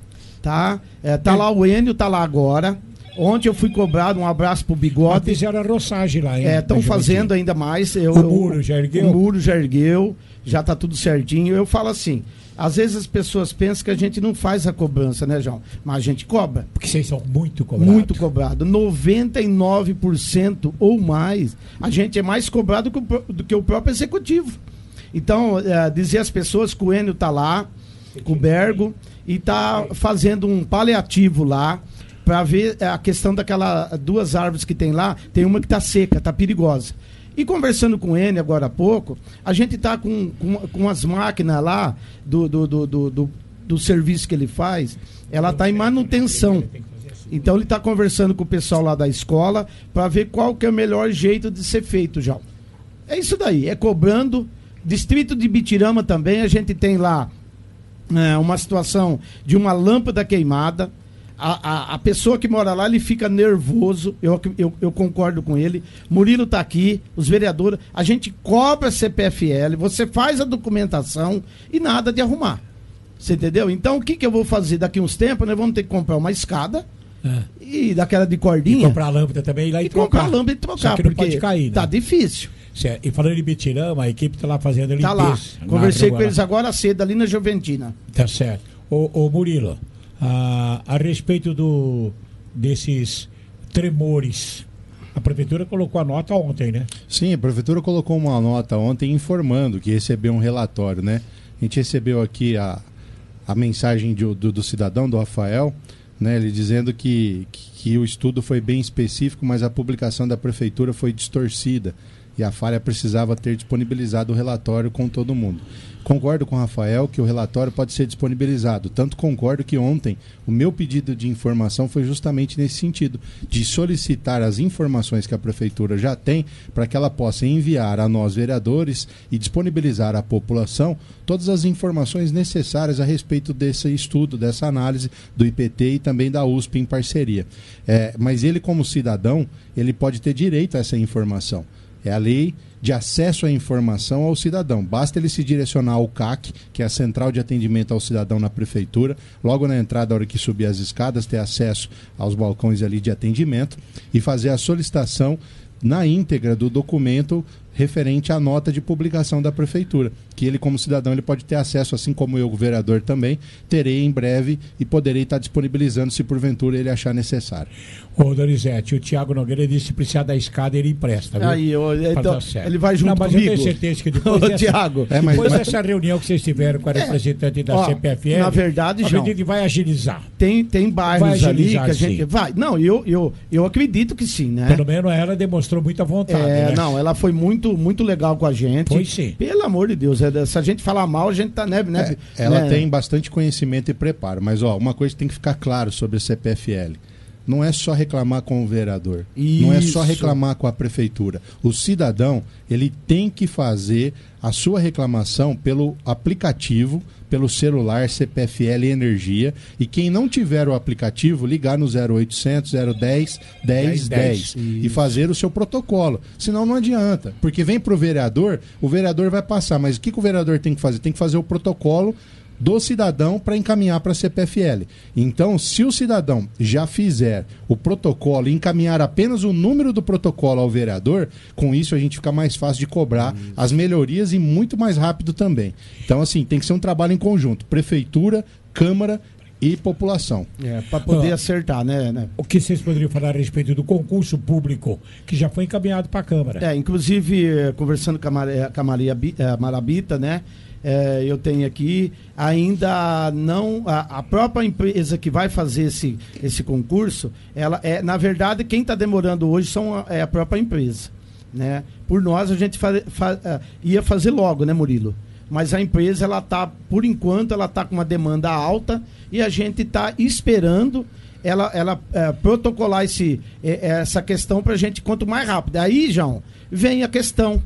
[SPEAKER 12] tá? É, tá lá o Enio, tá lá agora. Ontem eu fui cobrado, um abraço pro Bigode.
[SPEAKER 3] Ah, fizeram a roçagem lá, hein?
[SPEAKER 12] É, estão fazendo ainda mais. Eu,
[SPEAKER 3] o muro já ergueu?
[SPEAKER 12] O muro já ergueu, já tá tudo certinho. Eu falo assim, às vezes as pessoas pensam que a gente não faz a cobrança, né, João? Mas a gente cobra.
[SPEAKER 3] Porque vocês são muito cobrados.
[SPEAKER 12] Muito cobrado. noventa e nove por cento ou mais. A gente é mais cobrado do que o, do que o próprio executivo. Então, é, dizer às pessoas que o Enio tá lá, com o Bergo, e tá fazendo um paliativo lá, para ver a questão daquelas duas árvores que tem lá, tem uma que está seca, está perigosa. E conversando com ele agora há pouco, a gente está com, com, com as máquinas lá do, do, do, do, do, do serviço que ele faz, ela está em manutenção. Então ele está conversando com o pessoal lá da escola para ver qual que é o melhor jeito de ser feito, João. É isso daí, é cobrando. Distrito de Bitirama também, a gente tem lá é, uma situação de uma lâmpada queimada. A, a, a pessoa que mora lá, ele fica nervoso, eu, eu, eu concordo com ele. Murilo está aqui, os vereadores, a gente cobra C P F L, você faz a documentação e nada de arrumar. Você entendeu? Então o que, que eu vou fazer? Daqui uns tempos nós vamos ter que comprar uma escada é. e daquela de cordinha.
[SPEAKER 3] E comprar a lâmpada também e lá e, e trocar.
[SPEAKER 12] comprar a lâmpada e trocar,
[SPEAKER 3] Só que
[SPEAKER 12] porque
[SPEAKER 3] não pode cair, né?
[SPEAKER 12] Tá difícil.
[SPEAKER 3] Certo. E falando de Bitirama, a equipe está lá fazendo a limpeza.
[SPEAKER 12] Tá lá, conversei com eles agora cedo ali na Juventina.
[SPEAKER 3] Tá certo. Ô, ô Murilo, A, a respeito do, desses tremores, a prefeitura colocou a nota ontem, né?
[SPEAKER 6] Sim, a prefeitura colocou uma nota ontem informando que recebeu um relatório, né? A gente recebeu aqui a, a mensagem de, do, do cidadão, do Rafael, né? Ele dizendo que, que, que o estudo foi bem específico, mas a publicação da prefeitura foi distorcida e a falha precisava ter disponibilizado o relatório com todo mundo. Concordo com o Rafael que o relatório pode ser disponibilizado. Tanto concordo que ontem o meu pedido de informação foi justamente nesse sentido, de solicitar as informações que a prefeitura já tem para que ela possa enviar a nós vereadores e disponibilizar à população todas as informações necessárias a respeito desse estudo, dessa análise do I P T e também da U S P em parceria. É, mas ele, como cidadão, ele pode ter direito a essa informação. É a lei de acesso à informação ao cidadão. Basta ele se direcionar ao C A C, que é a Central de Atendimento ao Cidadão na Prefeitura, logo na entrada, na hora que subir as escadas, ter acesso aos balcões ali de atendimento e fazer a solicitação na íntegra do documento referente à nota de publicação da prefeitura, que ele como cidadão ele pode ter acesso, assim como eu, vereador também, terei em breve e poderei estar disponibilizando se porventura ele achar necessário.
[SPEAKER 3] Ô, Donizete, o Tiago Nogueira disse que se precisar da escada ele empresta, viu?
[SPEAKER 12] Aí, eu, então, ele vai junto
[SPEAKER 3] Não, mas
[SPEAKER 12] comigo.
[SPEAKER 3] eu tenho certeza que depois,
[SPEAKER 12] Ô,
[SPEAKER 3] dessa,
[SPEAKER 12] Tiago,
[SPEAKER 3] é,
[SPEAKER 12] mas,
[SPEAKER 3] depois
[SPEAKER 12] mas,
[SPEAKER 3] dessa reunião que vocês tiveram com a representante é, da
[SPEAKER 12] ó,
[SPEAKER 3] C P F L,
[SPEAKER 12] na verdade, João,
[SPEAKER 3] acredito que vai agilizar.
[SPEAKER 12] Tem, tem bairros
[SPEAKER 3] vai
[SPEAKER 12] ali que a gente...
[SPEAKER 3] Sim.
[SPEAKER 12] Vai, não, eu, eu, eu acredito que sim, né?
[SPEAKER 3] Pelo menos ela demonstrou muita vontade,
[SPEAKER 12] é,
[SPEAKER 3] né?
[SPEAKER 12] Não, ela foi muito, muito legal com a gente.
[SPEAKER 3] Foi sim.
[SPEAKER 12] Pelo amor de Deus, é, se a gente falar mal, a gente tá... Né, né,
[SPEAKER 6] é, ela
[SPEAKER 12] né?
[SPEAKER 6] tem bastante conhecimento e preparo, mas ó, uma coisa que tem que ficar claro sobre a C P F L. Não é só reclamar com o vereador,
[SPEAKER 12] Isso.
[SPEAKER 6] não é só reclamar com a prefeitura. O cidadão, ele tem que fazer a sua reclamação pelo aplicativo, pelo celular C P F L Energia, e quem não tiver o aplicativo, ligar no zero oitocentos, zero dez, dez, dez e fazer o seu protocolo. Senão não adianta, porque vem para o vereador, o vereador vai passar, mas o que, que o vereador tem que fazer? Tem que fazer o protocolo do cidadão para encaminhar para a C P F L. Então, se o cidadão já fizer o protocolo e encaminhar apenas o número do protocolo ao vereador, com isso a gente fica mais fácil de cobrar hum. as melhorias e muito mais rápido também. Então, assim, tem que ser um trabalho em conjunto. Prefeitura, Câmara e população.
[SPEAKER 12] É, para poder ah, acertar, né, né?
[SPEAKER 3] O que vocês poderiam falar a respeito do concurso público que já foi encaminhado para a Câmara?
[SPEAKER 12] É, inclusive, conversando com a, Mar, com a Maria, a Marabita, né? É, eu tenho aqui, ainda não, a, a própria empresa que vai fazer esse, esse concurso, ela é, na verdade, quem está demorando hoje são a, é a própria empresa, né? Por nós, a gente fa, fa, ia fazer logo, né, Murilo? Mas a empresa, ela tá, por enquanto, ela está com uma demanda alta e a gente está esperando ela, ela é, protocolar esse, é, essa questão para a gente quanto mais rápido. Aí, João, vem a questão,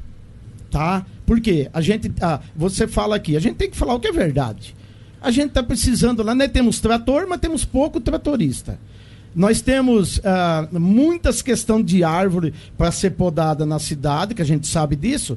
[SPEAKER 12] tá? Porque a gente, ah, você fala aqui, a gente tem que falar o que é verdade. A gente está precisando lá, nós temos trator, mas temos pouco tratorista. Nós temos ah, muitas questões de árvore para ser podada na cidade, que a gente sabe disso,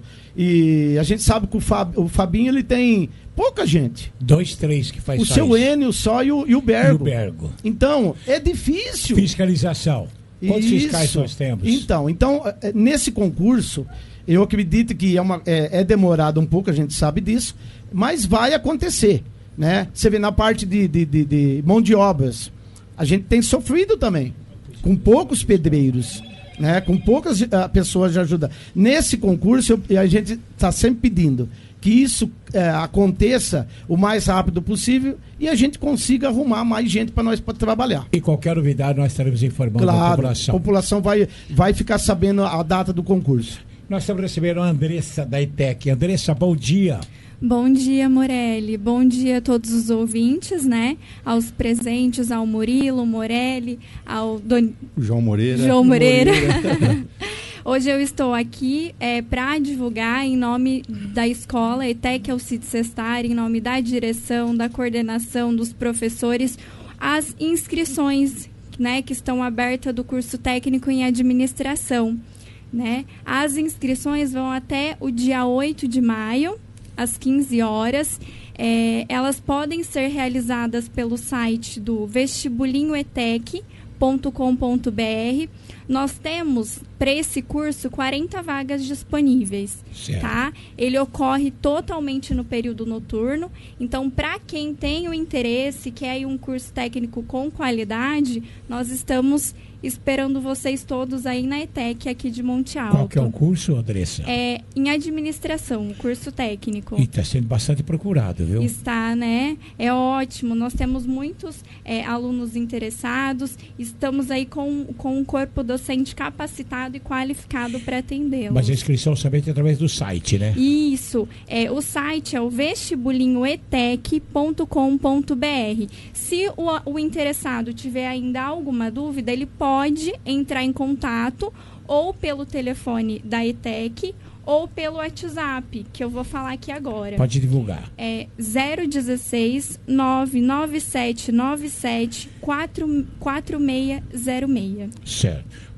[SPEAKER 12] e a gente sabe que o, Fab, o Fabinho ele tem pouca gente.
[SPEAKER 3] Dois, três que faz
[SPEAKER 12] o
[SPEAKER 3] só
[SPEAKER 12] seu
[SPEAKER 3] isso.
[SPEAKER 12] Enio só e o, e o Bergo.
[SPEAKER 3] E o Bergo.
[SPEAKER 12] Então, é difícil.
[SPEAKER 3] Fiscalização. Quantos
[SPEAKER 12] isso.
[SPEAKER 3] fiscais nós temos?
[SPEAKER 12] Então, então, nesse concurso, eu acredito que é, uma, é, é demorado um pouco, a gente sabe disso, mas vai acontecer, né? Você vê na parte de, de, de, de mão de obras, a gente tem sofrido também, com poucos pedreiros, né? Com poucas uh, pessoas de ajuda. Nesse concurso, eu, a gente está sempre pedindo que isso uh, aconteça o mais rápido possível e a gente consiga arrumar mais gente para nós para trabalhar.
[SPEAKER 3] E qualquer novidade nós estaremos informando
[SPEAKER 12] claro,
[SPEAKER 3] a população.
[SPEAKER 12] A população vai, vai ficar sabendo a data do concurso.
[SPEAKER 3] Nós estamos recebendo a Andressa da ETEC. Andressa, bom dia.
[SPEAKER 4] Bom dia, Morelli. Bom dia a todos os ouvintes, né? Aos presentes, ao Murilo, Morelli, ao Don...
[SPEAKER 6] João Moreira.
[SPEAKER 4] João Moreira. Moreira. Hoje eu estou aqui é, para divulgar em nome da escola ETEC Alcides Sestari, em nome da direção, da coordenação, dos professores, as inscrições, né, que estão abertas do curso técnico em administração. Né? As inscrições vão até o dia oito de maio, às quinze horas. É, elas podem ser realizadas pelo site do vestibulinho etec ponto com ponto br. Nós temos, para esse curso, quarenta vagas disponíveis. Tá? Ele ocorre totalmente no período noturno. Então, para quem tem o interesse, quer um curso técnico com qualidade, nós estamos esperando vocês todos aí na ETEC aqui de Monte Alto.
[SPEAKER 3] Qual que é o curso, Andressa?
[SPEAKER 4] É em administração, o curso técnico.
[SPEAKER 3] E está sendo bastante procurado, viu?
[SPEAKER 4] Está, né? É ótimo. Nós temos muitos é, alunos interessados. Estamos aí com, com um corpo docente capacitado e qualificado para atendê-los.
[SPEAKER 3] Mas a inscrição somente através do site, né?
[SPEAKER 4] Isso. É, o site é o vestibulinho etec ponto com ponto br. Se o, o interessado tiver ainda alguma dúvida, ele pode pode entrar em contato ou pelo telefone da ETEC ou pelo WhatsApp, que eu vou falar aqui agora.
[SPEAKER 3] Pode divulgar.
[SPEAKER 4] É zero um seis, nove nove sete nove sete, quatro seis zero seis.
[SPEAKER 3] Certo.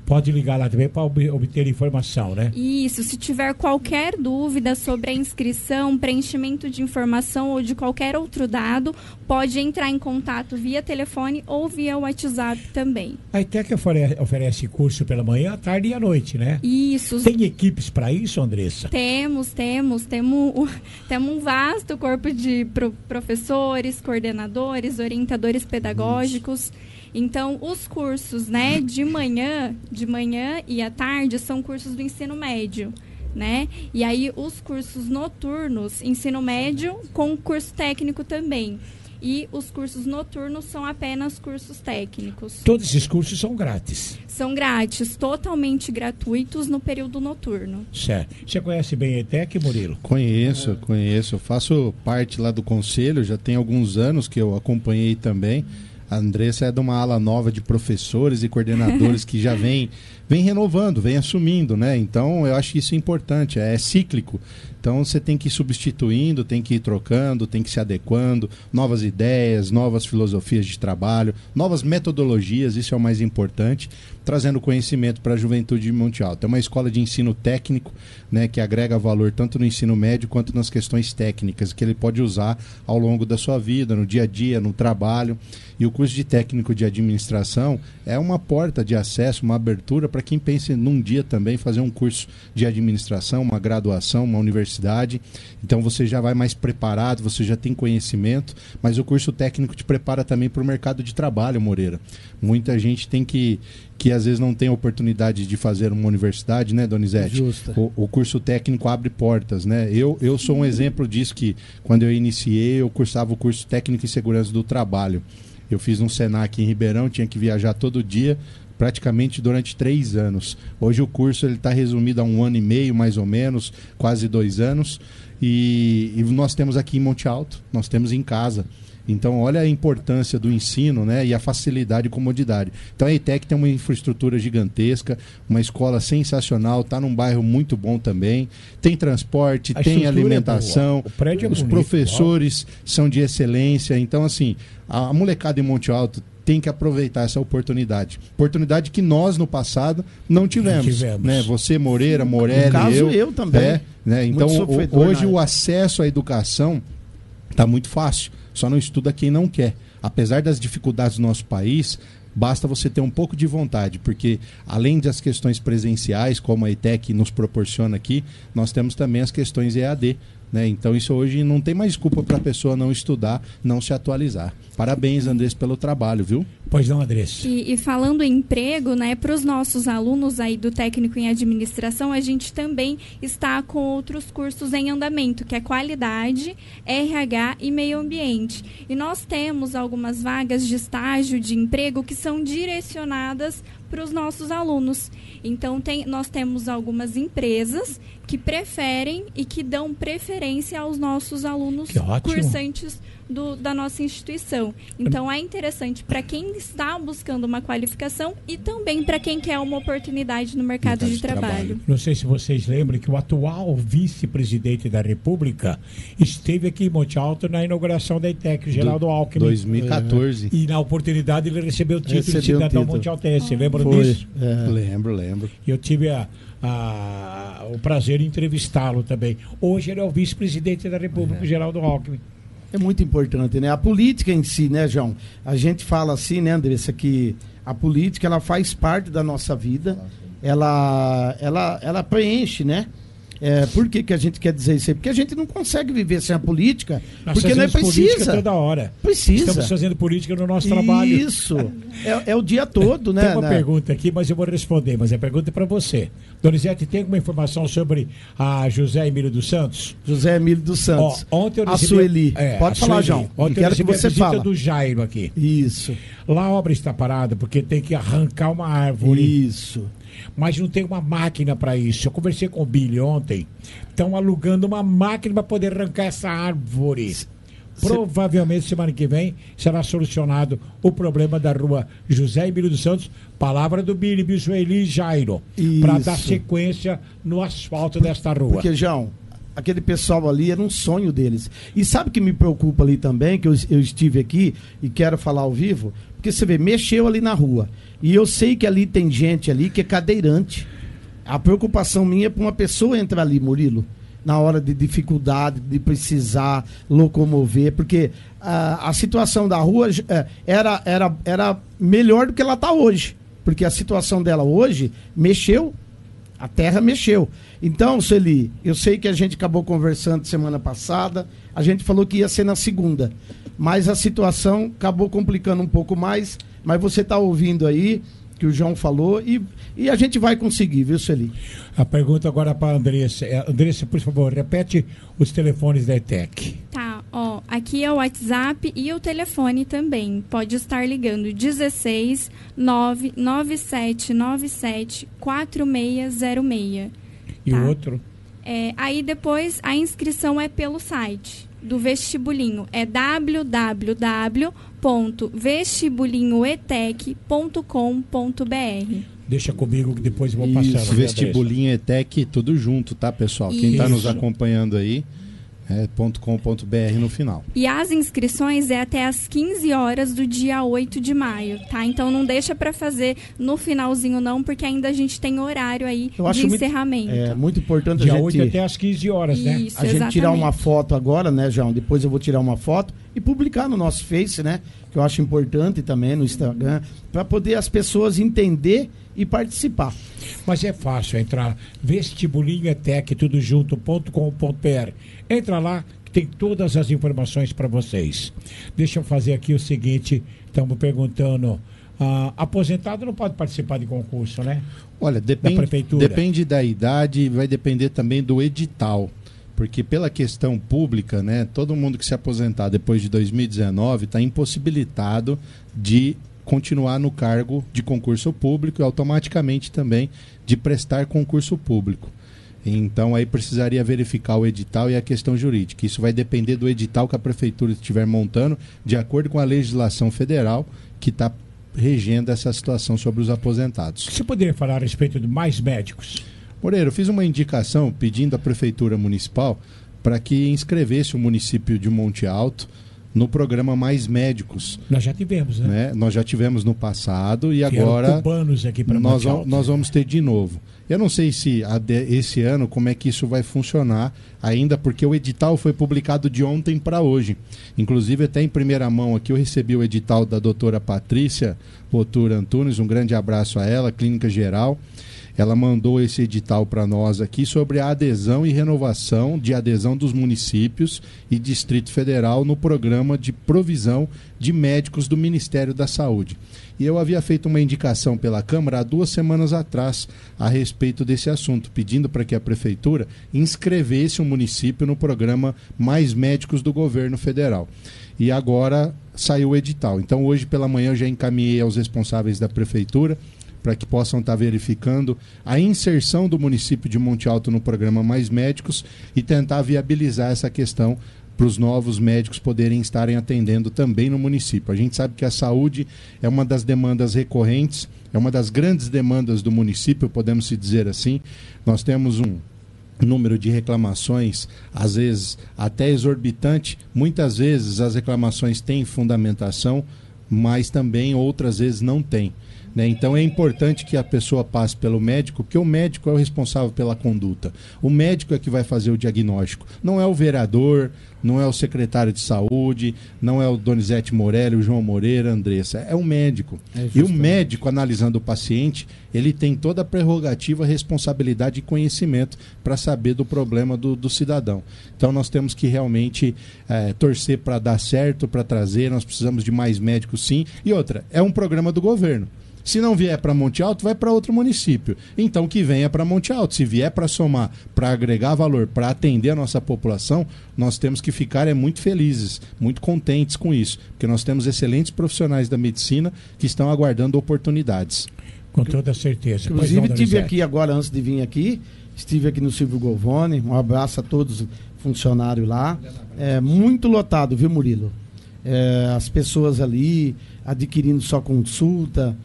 [SPEAKER 3] Pode ligar lá também para obter informação, né?
[SPEAKER 4] Isso, se tiver qualquer dúvida sobre a inscrição, preenchimento de informação ou de qualquer outro dado, pode entrar em contato via telefone ou via WhatsApp também.
[SPEAKER 3] A ETEC oferece, oferece curso pela manhã, à tarde e à noite, né?
[SPEAKER 4] Isso.
[SPEAKER 3] Tem equipes para isso, Andressa?
[SPEAKER 4] Temos, temos. Temos, temos um vasto corpo de pro, professores, coordenadores, orientadores pedagógicos. Isso. Então, os cursos, né, de manhã, de manhã e à tarde são cursos do ensino médio, né? E aí, os cursos noturnos, ensino médio com curso técnico também. E os cursos noturnos são apenas cursos técnicos.
[SPEAKER 3] Todos esses cursos são grátis?
[SPEAKER 4] São grátis, totalmente gratuitos no período noturno.
[SPEAKER 3] Certo. Você conhece bem a ETEC, Murilo?
[SPEAKER 6] Conheço, é. conheço. Eu faço parte lá do conselho, já tem alguns anos que eu acompanhei também. A Andressa é de uma ala nova de professores e coordenadores que já vem, vem renovando, vem assumindo, né? Então, eu acho isso importante, é cíclico. Então, você tem que ir substituindo, tem que ir trocando, tem que ir se adequando, novas ideias, novas filosofias de trabalho, novas metodologias, isso é o mais importante, trazendo conhecimento para a juventude de Monte Alto. É uma escola de ensino técnico, né, que agrega valor tanto no ensino médio quanto nas questões técnicas, que ele pode usar ao longo da sua vida, no dia a dia, no trabalho. E o curso de técnico de administração é uma porta de acesso, uma abertura para quem pense num dia também fazer um curso de administração, uma graduação, uma universidade. Então você já vai mais preparado, você já tem conhecimento, mas o curso técnico te prepara também para o mercado de trabalho, Moreira. Muita gente tem que, que às vezes não tem oportunidade de fazer uma universidade, né, Donizete?
[SPEAKER 12] Justo.
[SPEAKER 6] O, o curso técnico abre portas, né? Eu, eu sou um exemplo disso, que quando eu iniciei, eu cursava o curso técnico em segurança do trabalho. Eu fiz um Senac em Ribeirão, tinha que viajar todo dia, praticamente durante três anos. Hoje o curso está resumido a um ano e meio, mais ou menos, quase dois anos. E, e nós temos aqui em Monte Alto, nós temos em casa. Então, olha a importância do ensino, né, e a facilidade e comodidade. Então, a ETEC tem uma infraestrutura gigantesca, uma escola sensacional, está num bairro muito bom também. Tem transporte,
[SPEAKER 3] a
[SPEAKER 6] tem alimentação,
[SPEAKER 3] é o prédio é
[SPEAKER 6] os
[SPEAKER 3] bonito,
[SPEAKER 6] professores ó. são de excelência. Então, assim, a, a molecada em Monte Alto tem que aproveitar essa oportunidade. Oportunidade que nós, no passado, não tivemos. Não tivemos. Né? Você, Moreira, Morelli,
[SPEAKER 12] no caso,
[SPEAKER 6] eu.
[SPEAKER 12] eu também.
[SPEAKER 6] É, né? Então, o, hoje o acesso à educação está muito fácil. Só não estuda quem não quer. Apesar das dificuldades do nosso país, basta você ter um pouco de vontade, porque além das questões presenciais, como a ETEC nos proporciona aqui, nós temos também as questões E A D. Né? Então isso hoje não tem mais desculpa para a pessoa não estudar, não se atualizar. Parabéns, Andrés, pelo trabalho, viu?
[SPEAKER 3] Pois não, Andrés.
[SPEAKER 4] E, e falando em emprego, né, para os nossos alunos aí do técnico em administração, a gente também está com outros cursos em andamento, que é qualidade, R H e meio ambiente. E nós temos algumas vagas de estágio de emprego que são direcionadas para os nossos alunos. Então, tem, nós temos algumas empresas que preferem e que dão preferência aos nossos alunos cursantes do, da nossa instituição. Então, é interessante para quem está buscando uma qualificação e também para quem quer uma oportunidade no mercado, mercado de, de trabalho. trabalho.
[SPEAKER 3] Não sei se vocês lembram que o atual vice-presidente da República esteve aqui em Monte Alto na inauguração da ETEC, Geraldo Alckmin.
[SPEAKER 6] dois mil e quatorze.
[SPEAKER 3] E na oportunidade ele recebeu o título recebeu de cidadão montealtense. Ah. Lembra
[SPEAKER 6] Foi.
[SPEAKER 3] disso?
[SPEAKER 6] É. Lembro, lembro.
[SPEAKER 3] Eu tive a, a, o prazer de entrevistá-lo também. Hoje ele é o vice-presidente da República, é. Geraldo Alckmin.
[SPEAKER 12] É muito importante, né? A política em si, né, João? A gente fala assim, né, Andressa, que a política, ela faz parte da nossa vida. Ela, ela, ela preenche, né? É, por que, que a gente quer dizer isso aí? Porque a gente não consegue viver sem a política,
[SPEAKER 3] Nós
[SPEAKER 12] porque não é precisa.
[SPEAKER 3] toda hora.
[SPEAKER 12] Precisa.
[SPEAKER 3] Estamos fazendo política no nosso trabalho.
[SPEAKER 12] Isso. É, é o dia todo, né?
[SPEAKER 3] Tem uma né? pergunta aqui, mas eu vou responder, mas a pergunta é para você. Donizete, tem alguma informação sobre a José Emílio dos Santos?
[SPEAKER 12] José Emílio dos Santos.
[SPEAKER 3] Ó, ontem eu
[SPEAKER 12] recebi... A Sueli.
[SPEAKER 3] É,
[SPEAKER 12] Pode
[SPEAKER 3] a
[SPEAKER 12] falar,
[SPEAKER 3] Sueli.
[SPEAKER 12] João.
[SPEAKER 3] Ontem
[SPEAKER 12] Quero
[SPEAKER 3] eu
[SPEAKER 12] que você
[SPEAKER 3] a visita
[SPEAKER 12] fala.
[SPEAKER 3] do Jairo aqui.
[SPEAKER 12] Isso.
[SPEAKER 3] Lá a obra está parada porque tem que arrancar uma árvore.
[SPEAKER 12] Isso.
[SPEAKER 3] Mas não tem uma máquina para isso. Eu conversei com o Billy ontem. Estão alugando uma máquina para poder arrancar essa árvore. Se... Provavelmente semana que vem será solucionado o problema da rua José Emílio dos Santos. Palavra do Billy, Bissueli e Jairo. Para dar sequência no asfalto desta rua.
[SPEAKER 12] Porque, João, aquele pessoal ali era um sonho deles. E sabe o que me preocupa ali também, que eu, eu estive aqui e quero falar ao vivo? Porque você vê, mexeu ali na rua. E eu sei que ali tem gente ali que é cadeirante. A preocupação minha é para uma pessoa entrar ali, Murilo, na hora de dificuldade, de precisar locomover, porque uh, a situação da rua uh, era, era, era melhor do que ela está hoje. Porque a situação dela hoje mexeu, a terra mexeu. Então, Celi, eu sei que a gente acabou conversando semana passada, a gente falou que ia ser na segunda, mas a situação acabou complicando um pouco mais, mas você está ouvindo aí que o João falou e, e a gente vai conseguir, viu, Celi?
[SPEAKER 3] A pergunta agora para a Andressa. Andressa, por favor, repete os telefones da E T E C.
[SPEAKER 4] Tá, ó, aqui é o WhatsApp e o telefone também. Pode estar ligando dezesseis nove nove sete nove sete quatro seis zero seis.
[SPEAKER 3] E
[SPEAKER 4] tá?
[SPEAKER 3] o outro?
[SPEAKER 4] É, aí depois a inscrição é pelo site do vestibulinho. É w w w ponto vestibulinhoetec ponto com ponto b r.
[SPEAKER 3] Deixa comigo que depois eu vou
[SPEAKER 6] Isso,
[SPEAKER 3] passando.
[SPEAKER 6] Vestibulinho E T E C, tudo junto, tá, pessoal? Quem está nos acompanhando aí, é .com.br no final.
[SPEAKER 4] E as inscrições é até às quinze horas do dia oito de maio, tá? Então não deixa para fazer no finalzinho não, porque ainda a gente tem horário aí
[SPEAKER 12] Eu acho
[SPEAKER 4] de
[SPEAKER 12] muito,
[SPEAKER 4] encerramento.
[SPEAKER 12] É muito importante
[SPEAKER 3] dia
[SPEAKER 12] a gente...
[SPEAKER 3] oito até às quinze horas, né?
[SPEAKER 4] Isso,
[SPEAKER 12] a gente
[SPEAKER 4] exatamente.
[SPEAKER 12] tirar uma foto agora, né, João? Depois eu vou tirar uma foto e publicar no nosso Face, né? Que eu acho importante também, no Instagram, para poder as pessoas entender e participar.
[SPEAKER 3] Mas é fácil entrar vestibulinho etec tudo junto ponto com ponto b r. Entra lá que tem todas as informações para vocês. Deixa eu fazer aqui o seguinte, estamos perguntando, ah, aposentado não pode participar de concurso, né?
[SPEAKER 6] Olha, depende
[SPEAKER 3] da prefeitura.
[SPEAKER 6] Depende da idade e vai depender também do edital. Porque pela questão pública, né, todo mundo que se aposentar depois de dois mil e dezenove está impossibilitado de continuar no cargo de concurso público e automaticamente também de prestar concurso público. Então aí precisaria verificar o edital e a questão jurídica. Isso vai depender do edital que a prefeitura estiver montando, de acordo com a legislação federal que está regendo essa situação sobre os aposentados.
[SPEAKER 3] Você poderia falar a respeito de mais médicos?
[SPEAKER 6] Moreira, eu fiz uma indicação pedindo à prefeitura municipal para que inscrevesse o município de Monte Alto no programa Mais Médicos.
[SPEAKER 3] Nós já tivemos, né?
[SPEAKER 6] né? Nós já tivemos no passado e
[SPEAKER 3] que
[SPEAKER 6] agora
[SPEAKER 3] cubanos aqui para
[SPEAKER 6] nós,
[SPEAKER 3] Monte Alto.
[SPEAKER 6] nós vamos ter de novo. Eu não sei se a de, esse ano como é que isso vai funcionar ainda, porque o edital foi publicado de ontem para hoje. Inclusive até em primeira mão aqui eu recebi o edital da doutora Patrícia Potura Antunes, um grande abraço a ela, Clínica Geral. Ela mandou esse edital para nós aqui sobre a adesão e renovação de adesão dos municípios e Distrito Federal no programa de provisão de médicos do Ministério da Saúde. E eu havia feito uma indicação pela Câmara há duas semanas atrás a respeito desse assunto, pedindo para que a Prefeitura inscrevesse o município no programa Mais Médicos do Governo Federal. E agora saiu o edital. Então hoje pela manhã eu já encaminhei aos responsáveis da Prefeitura para que possam estar verificando a inserção do município de Monte Alto no programa Mais Médicos e tentar viabilizar essa questão para os novos médicos poderem estarem atendendo também no município. A gente sabe que a saúde é uma das demandas recorrentes, é uma das grandes demandas do município, podemos se dizer assim. Nós temos um número de reclamações, às vezes até exorbitante. Muitas vezes as reclamações têm fundamentação, mas também outras vezes não têm. Né? Então é importante que a pessoa passe pelo médico, porque o médico é o responsável pela conduta. O médico é que vai fazer o diagnóstico. Não é o vereador, não é o secretário de saúde, não é o Donizete Morelli, o João Moreira, a Andressa. É o médico. É e o médico, analisando o paciente, ele tem toda a prerrogativa, responsabilidade e conhecimento para saber do problema do, do cidadão. Então nós temos que realmente é, torcer para dar certo, para trazer. Nós precisamos de mais médicos, sim. E outra, é um programa do governo. Se não vier para Monte Alto, vai para outro município. Então que venha para Monte Alto. Se vier para somar, para agregar valor, para atender a nossa população, nós temos que ficar é, muito felizes, muito contentes com isso. Porque nós temos excelentes profissionais da medicina que estão aguardando oportunidades.
[SPEAKER 3] Com toda certeza.
[SPEAKER 12] Inclusive, estive aqui agora, antes de vir aqui, estive aqui no Silvio Govone. Um abraço a todos os funcionários lá. É muito lotado, viu, Murilo? É, as pessoas ali adquirindo só consulta.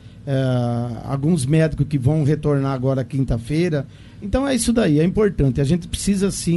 [SPEAKER 12] É, alguns médicos que vão retornar agora quinta-feira. Então é isso daí, é importante. A gente precisa sim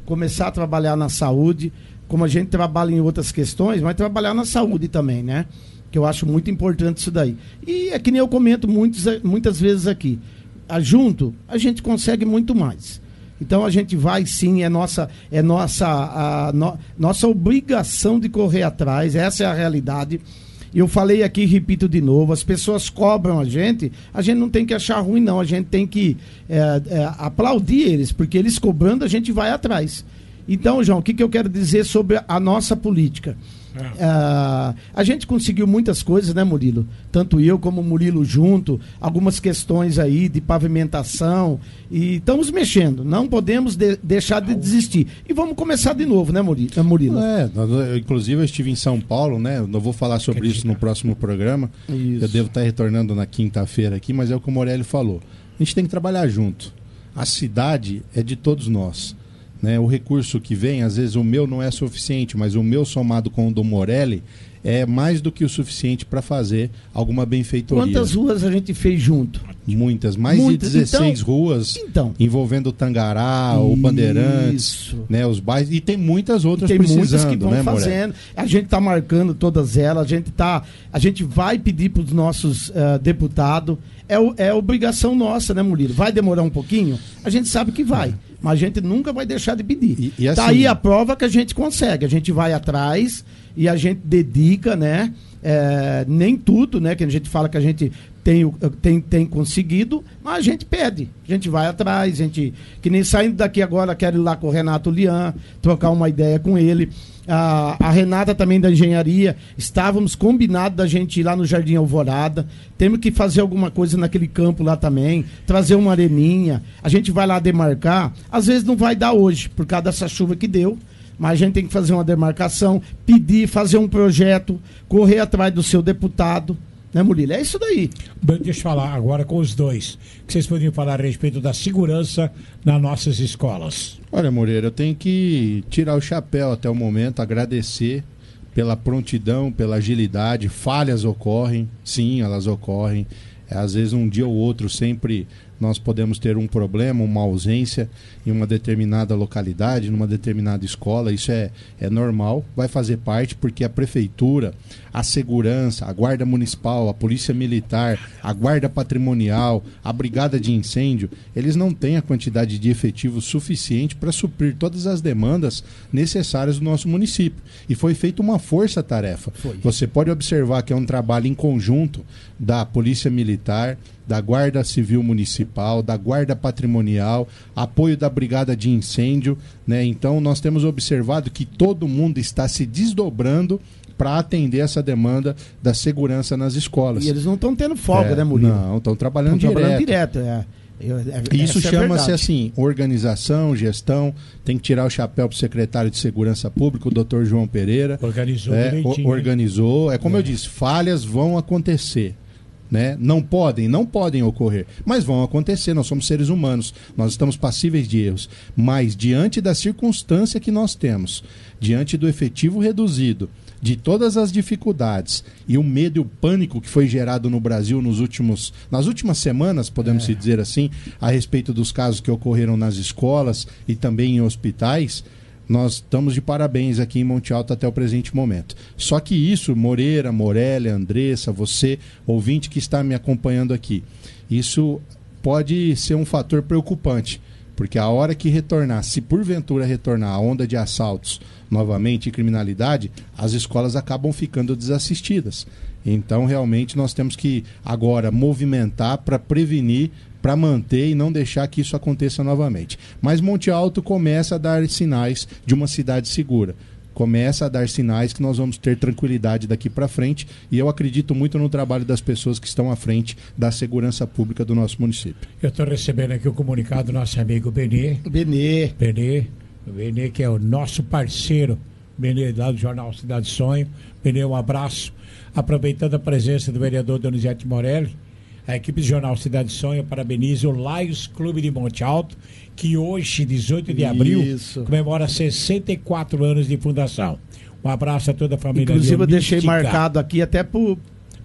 [SPEAKER 12] começar a trabalhar na saúde, como a gente trabalha em outras questões, mas trabalhar na saúde também, né? Que eu acho muito importante isso daí. E é que nem eu comento muitos, muitas vezes aqui, a, junto a gente consegue muito mais. Então a gente vai sim, é nossa, é nossa, a, no, nossa obrigação de correr atrás, essa é a realidade. Eu falei aqui, repito de novo, as pessoas cobram a gente, a gente não tem que achar ruim não, a gente tem que é, é, aplaudir eles, porque eles cobrando a gente vai atrás. Então, João, o que, que eu quero dizer sobre a nossa política? É. Uh, a gente conseguiu muitas coisas, né, Murilo? Tanto eu como o Murilo junto, algumas questões aí de pavimentação, e estamos mexendo, não podemos de, deixar de desistir. E vamos começar de novo, né, Murilo?
[SPEAKER 6] É, eu, inclusive eu estive em São Paulo, né? Eu não vou falar sobre Acredita. isso no próximo programa. Isso. Eu devo estar retornando na quinta-feira aqui, mas é o que o Morelli falou. A gente tem que trabalhar junto. A cidade é de todos nós. Né, o recurso que vem, às vezes o meu não é suficiente, mas o meu somado com o do Morelli é mais do que o suficiente para fazer alguma benfeitoria.
[SPEAKER 12] Quantas ruas a gente fez junto?
[SPEAKER 6] Muitas, mais Muitas. de dezesseis então, ruas então, envolvendo o Tangará, isso. o Bandeirantes, né, os bairros, e tem muitas outras
[SPEAKER 12] tem
[SPEAKER 6] precisando,
[SPEAKER 12] muitas que vão
[SPEAKER 6] né,
[SPEAKER 12] fazendo. Morelli? A gente está marcando todas elas, a gente, tá, a gente vai pedir para os nossos uh, deputados, é, é obrigação nossa, né, Murilo? Vai demorar um pouquinho? A gente sabe que vai. É. Mas a gente nunca vai deixar de pedir. E, e assim, tá aí a prova que a gente consegue. A gente vai atrás e a gente dedica, né? É, nem tudo, né? Que a gente fala que a gente tem, tem, tem conseguido, mas a gente pede. A gente vai atrás, a gente. Que nem saindo daqui agora, quero ir lá com o Renato Lian, trocar uma ideia com ele. A, a Renata também da engenharia, estávamos combinados da gente ir lá no Jardim Alvorada, temos que fazer alguma coisa naquele campo lá também, trazer uma areninha, a gente vai lá demarcar, às vezes não vai dar hoje, por causa dessa chuva que deu, mas a gente tem que fazer uma demarcação, pedir, fazer um projeto, correr atrás do seu deputado, né, Murilo? É isso daí.
[SPEAKER 3] Deixa eu falar agora com os dois, que vocês poderiam falar a respeito da segurança nas nossas escolas.
[SPEAKER 6] Olha, Moreira, eu tenho que tirar o chapéu até o momento, agradecer pela prontidão, pela agilidade. Falhas ocorrem, sim, elas ocorrem. É, às vezes um dia ou outro sempre nós podemos ter um problema, uma ausência em uma determinada localidade, numa determinada escola. Isso é, é normal, vai fazer parte, porque a prefeitura, a segurança, a guarda municipal, a polícia militar, a guarda patrimonial, a brigada de incêndio, eles não têm a quantidade de efetivo suficiente para suprir todas as demandas necessárias do nosso município. E foi feita uma força-tarefa. Você pode observar que é um trabalho em conjunto da polícia militar, da Guarda Civil Municipal, da Guarda Patrimonial, apoio da Brigada de Incêndio, né? Então nós temos observado que todo mundo está se desdobrando para atender essa demanda da segurança nas escolas.
[SPEAKER 12] E eles não estão tendo folga, é, né, Murilo?
[SPEAKER 6] Não, estão trabalhando direto.
[SPEAKER 12] trabalhando direto, é. Eu, é
[SPEAKER 6] Isso chama-se é assim, organização, gestão. Tem que tirar o chapéu para o secretário de Segurança Pública, o doutor João Pereira.
[SPEAKER 3] Organizou
[SPEAKER 6] é,
[SPEAKER 3] direitinho.
[SPEAKER 6] Organizou. É como é. eu disse, falhas vão acontecer. Né? Não podem, não podem ocorrer, mas vão acontecer, nós somos seres humanos, nós estamos passíveis de erros, mas diante da circunstância que nós temos, diante do efetivo reduzido, de todas as dificuldades e o medo e o pânico que foi gerado no Brasil nos últimos, nas últimas semanas, podemos é. dizer assim, a respeito dos casos que ocorreram nas escolas e também em hospitais, nós estamos de parabéns aqui em Monte Alto até o presente momento. Só que isso, Moreira, Morelli, Andressa, você, ouvinte que está me acompanhando aqui, isso pode ser um fator preocupante, porque a hora que retornar, se porventura retornar a onda de assaltos novamente e criminalidade, as escolas acabam ficando desassistidas. Então, realmente, nós temos que agora movimentar para prevenir, para manter e não deixar que isso aconteça novamente. Mas Monte Alto começa a dar sinais de uma cidade segura. Começa a dar sinais que nós vamos ter tranquilidade daqui para frente, e eu acredito muito no trabalho das pessoas que estão à frente da segurança pública do nosso município.
[SPEAKER 3] Eu estou recebendo aqui o comunicado do nosso amigo Benê.
[SPEAKER 12] Benê.
[SPEAKER 3] Benê. O Benê, que é o nosso parceiro, Benê, lá do Jornal Cidade Sonho. Benê, um abraço. Aproveitando a presença do vereador Donizete Morelli, a equipe do Jornal Cidade Sonho parabeniza o Lions Clube de Monte Alto, que hoje, dezoito de abril, Isso. comemora sessenta e quatro anos de fundação. Um abraço a toda a família.
[SPEAKER 12] Inclusive, eu deixei marcado aqui até pro,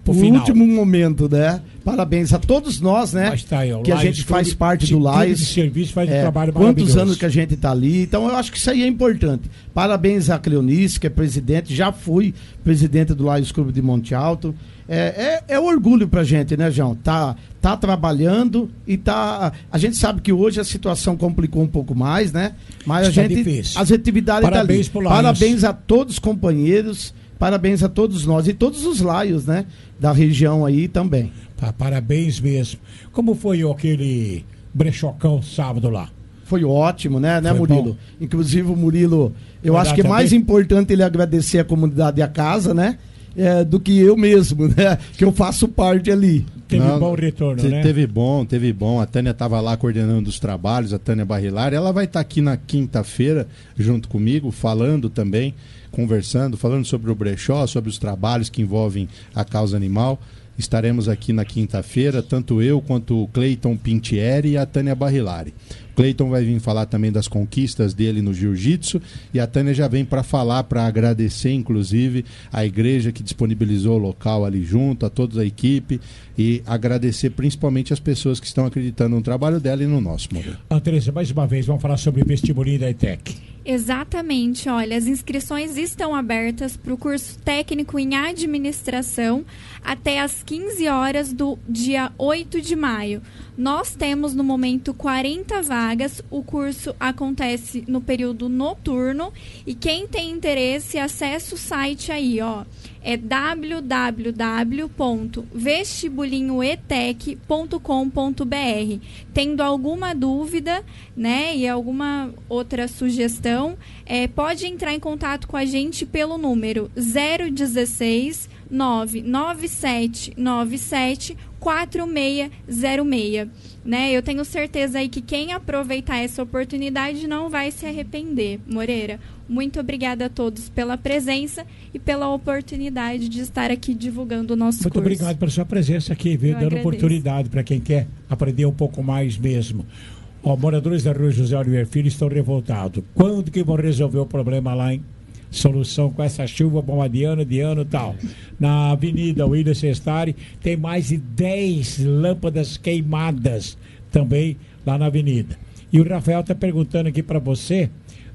[SPEAKER 3] pro
[SPEAKER 12] o
[SPEAKER 3] final.
[SPEAKER 12] último momento, né? Parabéns a todos nós, né?
[SPEAKER 3] Mas tá aí, ó,
[SPEAKER 12] que a
[SPEAKER 3] Lais
[SPEAKER 12] gente faz
[SPEAKER 3] Clube,
[SPEAKER 12] parte do
[SPEAKER 3] Clube
[SPEAKER 12] Lais.
[SPEAKER 3] de Serviço faz um
[SPEAKER 12] É,
[SPEAKER 3] trabalho
[SPEAKER 12] quantos
[SPEAKER 3] maravilhoso.
[SPEAKER 12] anos que a gente está ali. Então eu acho que isso aí é importante. Parabéns a Cleonice, que é presidente, já fui presidente do Lais Clube de Monte Alto. É, é, é orgulho pra gente, né, João? Tá, tá trabalhando e tá. A gente sabe que hoje a situação complicou um pouco mais, né? Mas a
[SPEAKER 3] Está
[SPEAKER 12] gente.
[SPEAKER 3] difícil.
[SPEAKER 12] As atividades
[SPEAKER 3] Parabéns
[SPEAKER 12] tá
[SPEAKER 3] pro
[SPEAKER 12] ali.
[SPEAKER 3] Lions.
[SPEAKER 12] Parabéns a todos os companheiros, parabéns a todos nós e todos os laios, né? Da região aí também.
[SPEAKER 3] Tá, parabéns mesmo. Como foi aquele brechocão sábado lá?
[SPEAKER 12] Foi ótimo, né, né,
[SPEAKER 3] Foi
[SPEAKER 12] Murilo?
[SPEAKER 3] bom.
[SPEAKER 12] Inclusive o Murilo, eu
[SPEAKER 3] Vai
[SPEAKER 12] acho
[SPEAKER 3] dar
[SPEAKER 12] que é mais
[SPEAKER 3] também?
[SPEAKER 12] importante ele agradecer a comunidade e a casa, né? É, do que eu mesmo, né? Que eu faço parte ali.
[SPEAKER 3] Teve
[SPEAKER 6] Não,
[SPEAKER 3] bom retorno,
[SPEAKER 6] te-
[SPEAKER 3] né?
[SPEAKER 6] Teve bom, teve bom. A Tânia estava lá coordenando os trabalhos, a Tânia Barrilari. Ela vai estar aqui na quinta-feira junto comigo, falando também, conversando, falando sobre o brechó, sobre os trabalhos que envolvem a causa animal. Estaremos aqui na quinta-feira, tanto eu quanto o Cleiton Pintieri e a Tânia Barrilari. O Cleiton vai vir falar também das conquistas dele no jiu-jitsu e a Tânia já vem para falar, para agradecer, inclusive, a igreja que disponibilizou o local ali junto, a toda a equipe e agradecer principalmente as pessoas que estão acreditando no trabalho dela e no nosso, Moreira.
[SPEAKER 3] Andressa, mais uma vez, vamos falar sobre o vestibulinho da E T E C.
[SPEAKER 4] Exatamente, olha, as inscrições estão abertas para o curso técnico em administração até às quinze horas do dia oito de maio. Nós temos no momento quarenta vagas, o curso acontece no período noturno e quem tem interesse, acessa o site aí, ó, é w w w ponto vestibulinho e tec ponto com ponto b r. Tendo alguma dúvida, né, e alguma outra sugestão, é, pode entrar em contato com a gente pelo número zero um seis nove nove sete nove sete quatro seis zero seis. Né? Eu tenho certeza aí que quem aproveitar essa oportunidade não vai se arrepender. Moreira, muito obrigada a todos pela presença e pela oportunidade de estar aqui divulgando o nosso
[SPEAKER 3] Muito
[SPEAKER 4] curso.
[SPEAKER 3] obrigado pela sua presença aqui, viu?
[SPEAKER 4] Eu
[SPEAKER 3] Dando
[SPEAKER 4] agradeço.
[SPEAKER 3] oportunidade para quem quer aprender um pouco mais mesmo. Ó, moradores da rua José Oliveira Filho estão revoltados. Quando que vão resolver o problema lá, hein? Solução com essa chuva bombardeando de ano e tal. Na Avenida William Sestari tem mais de dez lâmpadas queimadas também lá na avenida. E o Rafael está perguntando aqui para você,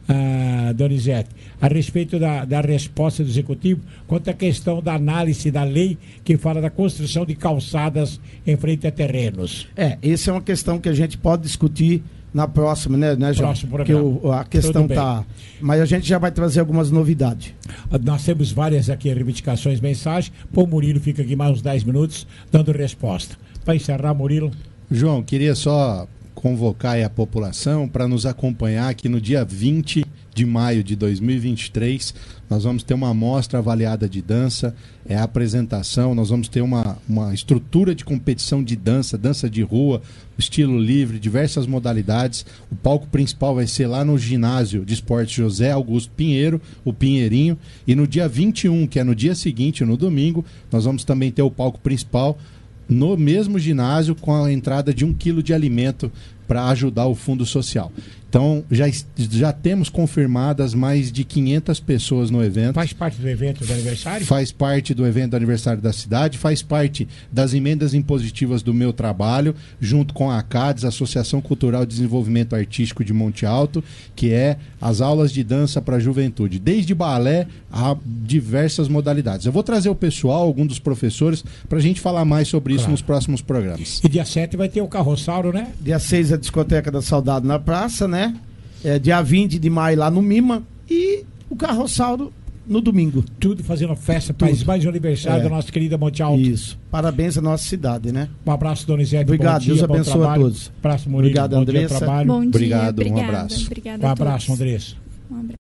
[SPEAKER 3] ah, Donizete, a respeito da, da resposta do Executivo quanto à questão da análise da lei que fala da construção de calçadas em frente a terrenos.
[SPEAKER 12] É, essa é uma questão que a gente pode discutir na próxima, né, né João?
[SPEAKER 3] Próximo
[SPEAKER 12] Porque
[SPEAKER 3] programa.
[SPEAKER 12] o, a questão
[SPEAKER 3] Tudo bem.
[SPEAKER 12] tá. Mas a gente já vai trazer algumas novidades.
[SPEAKER 3] Nós temos várias aqui reivindicações, mensagens. Pô, Murilo fica aqui mais uns dez minutos dando resposta. Para encerrar, Murilo.
[SPEAKER 6] João, queria só convocar aí a população para nos acompanhar aqui no dia vinte de maio de dois mil e vinte e três. Nós vamos ter uma amostra avaliada de dança, é a apresentação, nós vamos ter uma, uma estrutura de competição de dança, dança de rua, estilo livre, diversas modalidades. O palco principal vai ser lá no ginásio de esportes José Augusto Pinheiro, o Pinheirinho. E no dia vinte e um, que é no dia seguinte, no domingo, nós vamos também ter o palco principal no mesmo ginásio com a entrada de um quilo de alimento para ajudar o Fundo Social. Então, já, já temos confirmadas mais de quinhentas pessoas no evento.
[SPEAKER 3] Faz parte do evento do aniversário?
[SPEAKER 6] Faz parte do evento do aniversário da cidade, faz parte das emendas impositivas do meu trabalho, junto com a ACADES, Associação Cultural de Desenvolvimento Artístico de Monte Alto, que é as aulas de dança para a juventude, desde balé a diversas modalidades. Eu vou trazer o pessoal, algum dos professores, para a gente falar mais sobre isso
[SPEAKER 3] Claro.
[SPEAKER 6] nos próximos programas.
[SPEAKER 3] E dia sete vai ter o Carrossauro, né?
[SPEAKER 12] Dia seis a Discoteca da Saudade na Praça, né? É, dia vinte de maio lá no Mima e o Carrossauro no domingo.
[SPEAKER 3] Tudo fazendo festa para mais um aniversário
[SPEAKER 12] É.
[SPEAKER 3] da nossa querida Monte Alto.
[SPEAKER 12] Isso. Parabéns à nossa cidade, né?
[SPEAKER 3] Um abraço, Donizete.
[SPEAKER 12] Obrigado,
[SPEAKER 3] bom dia,
[SPEAKER 12] Deus
[SPEAKER 3] bom
[SPEAKER 12] abençoe
[SPEAKER 3] trabalho.
[SPEAKER 12] a todos.
[SPEAKER 3] Abraço, Murilo.
[SPEAKER 12] Obrigado,
[SPEAKER 3] bom dia,
[SPEAKER 12] Andressa.
[SPEAKER 3] trabalho.
[SPEAKER 4] Bom dia,
[SPEAKER 6] Obrigado, um
[SPEAKER 4] obrigada,
[SPEAKER 6] abraço.
[SPEAKER 4] obrigada
[SPEAKER 3] Um
[SPEAKER 4] a
[SPEAKER 3] abraço,
[SPEAKER 4] todos.
[SPEAKER 3] Andressa.
[SPEAKER 4] Um abraço.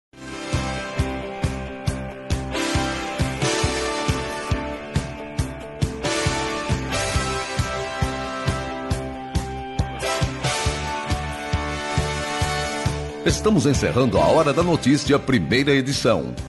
[SPEAKER 20] Estamos encerrando a Hora da Notícia, primeira edição.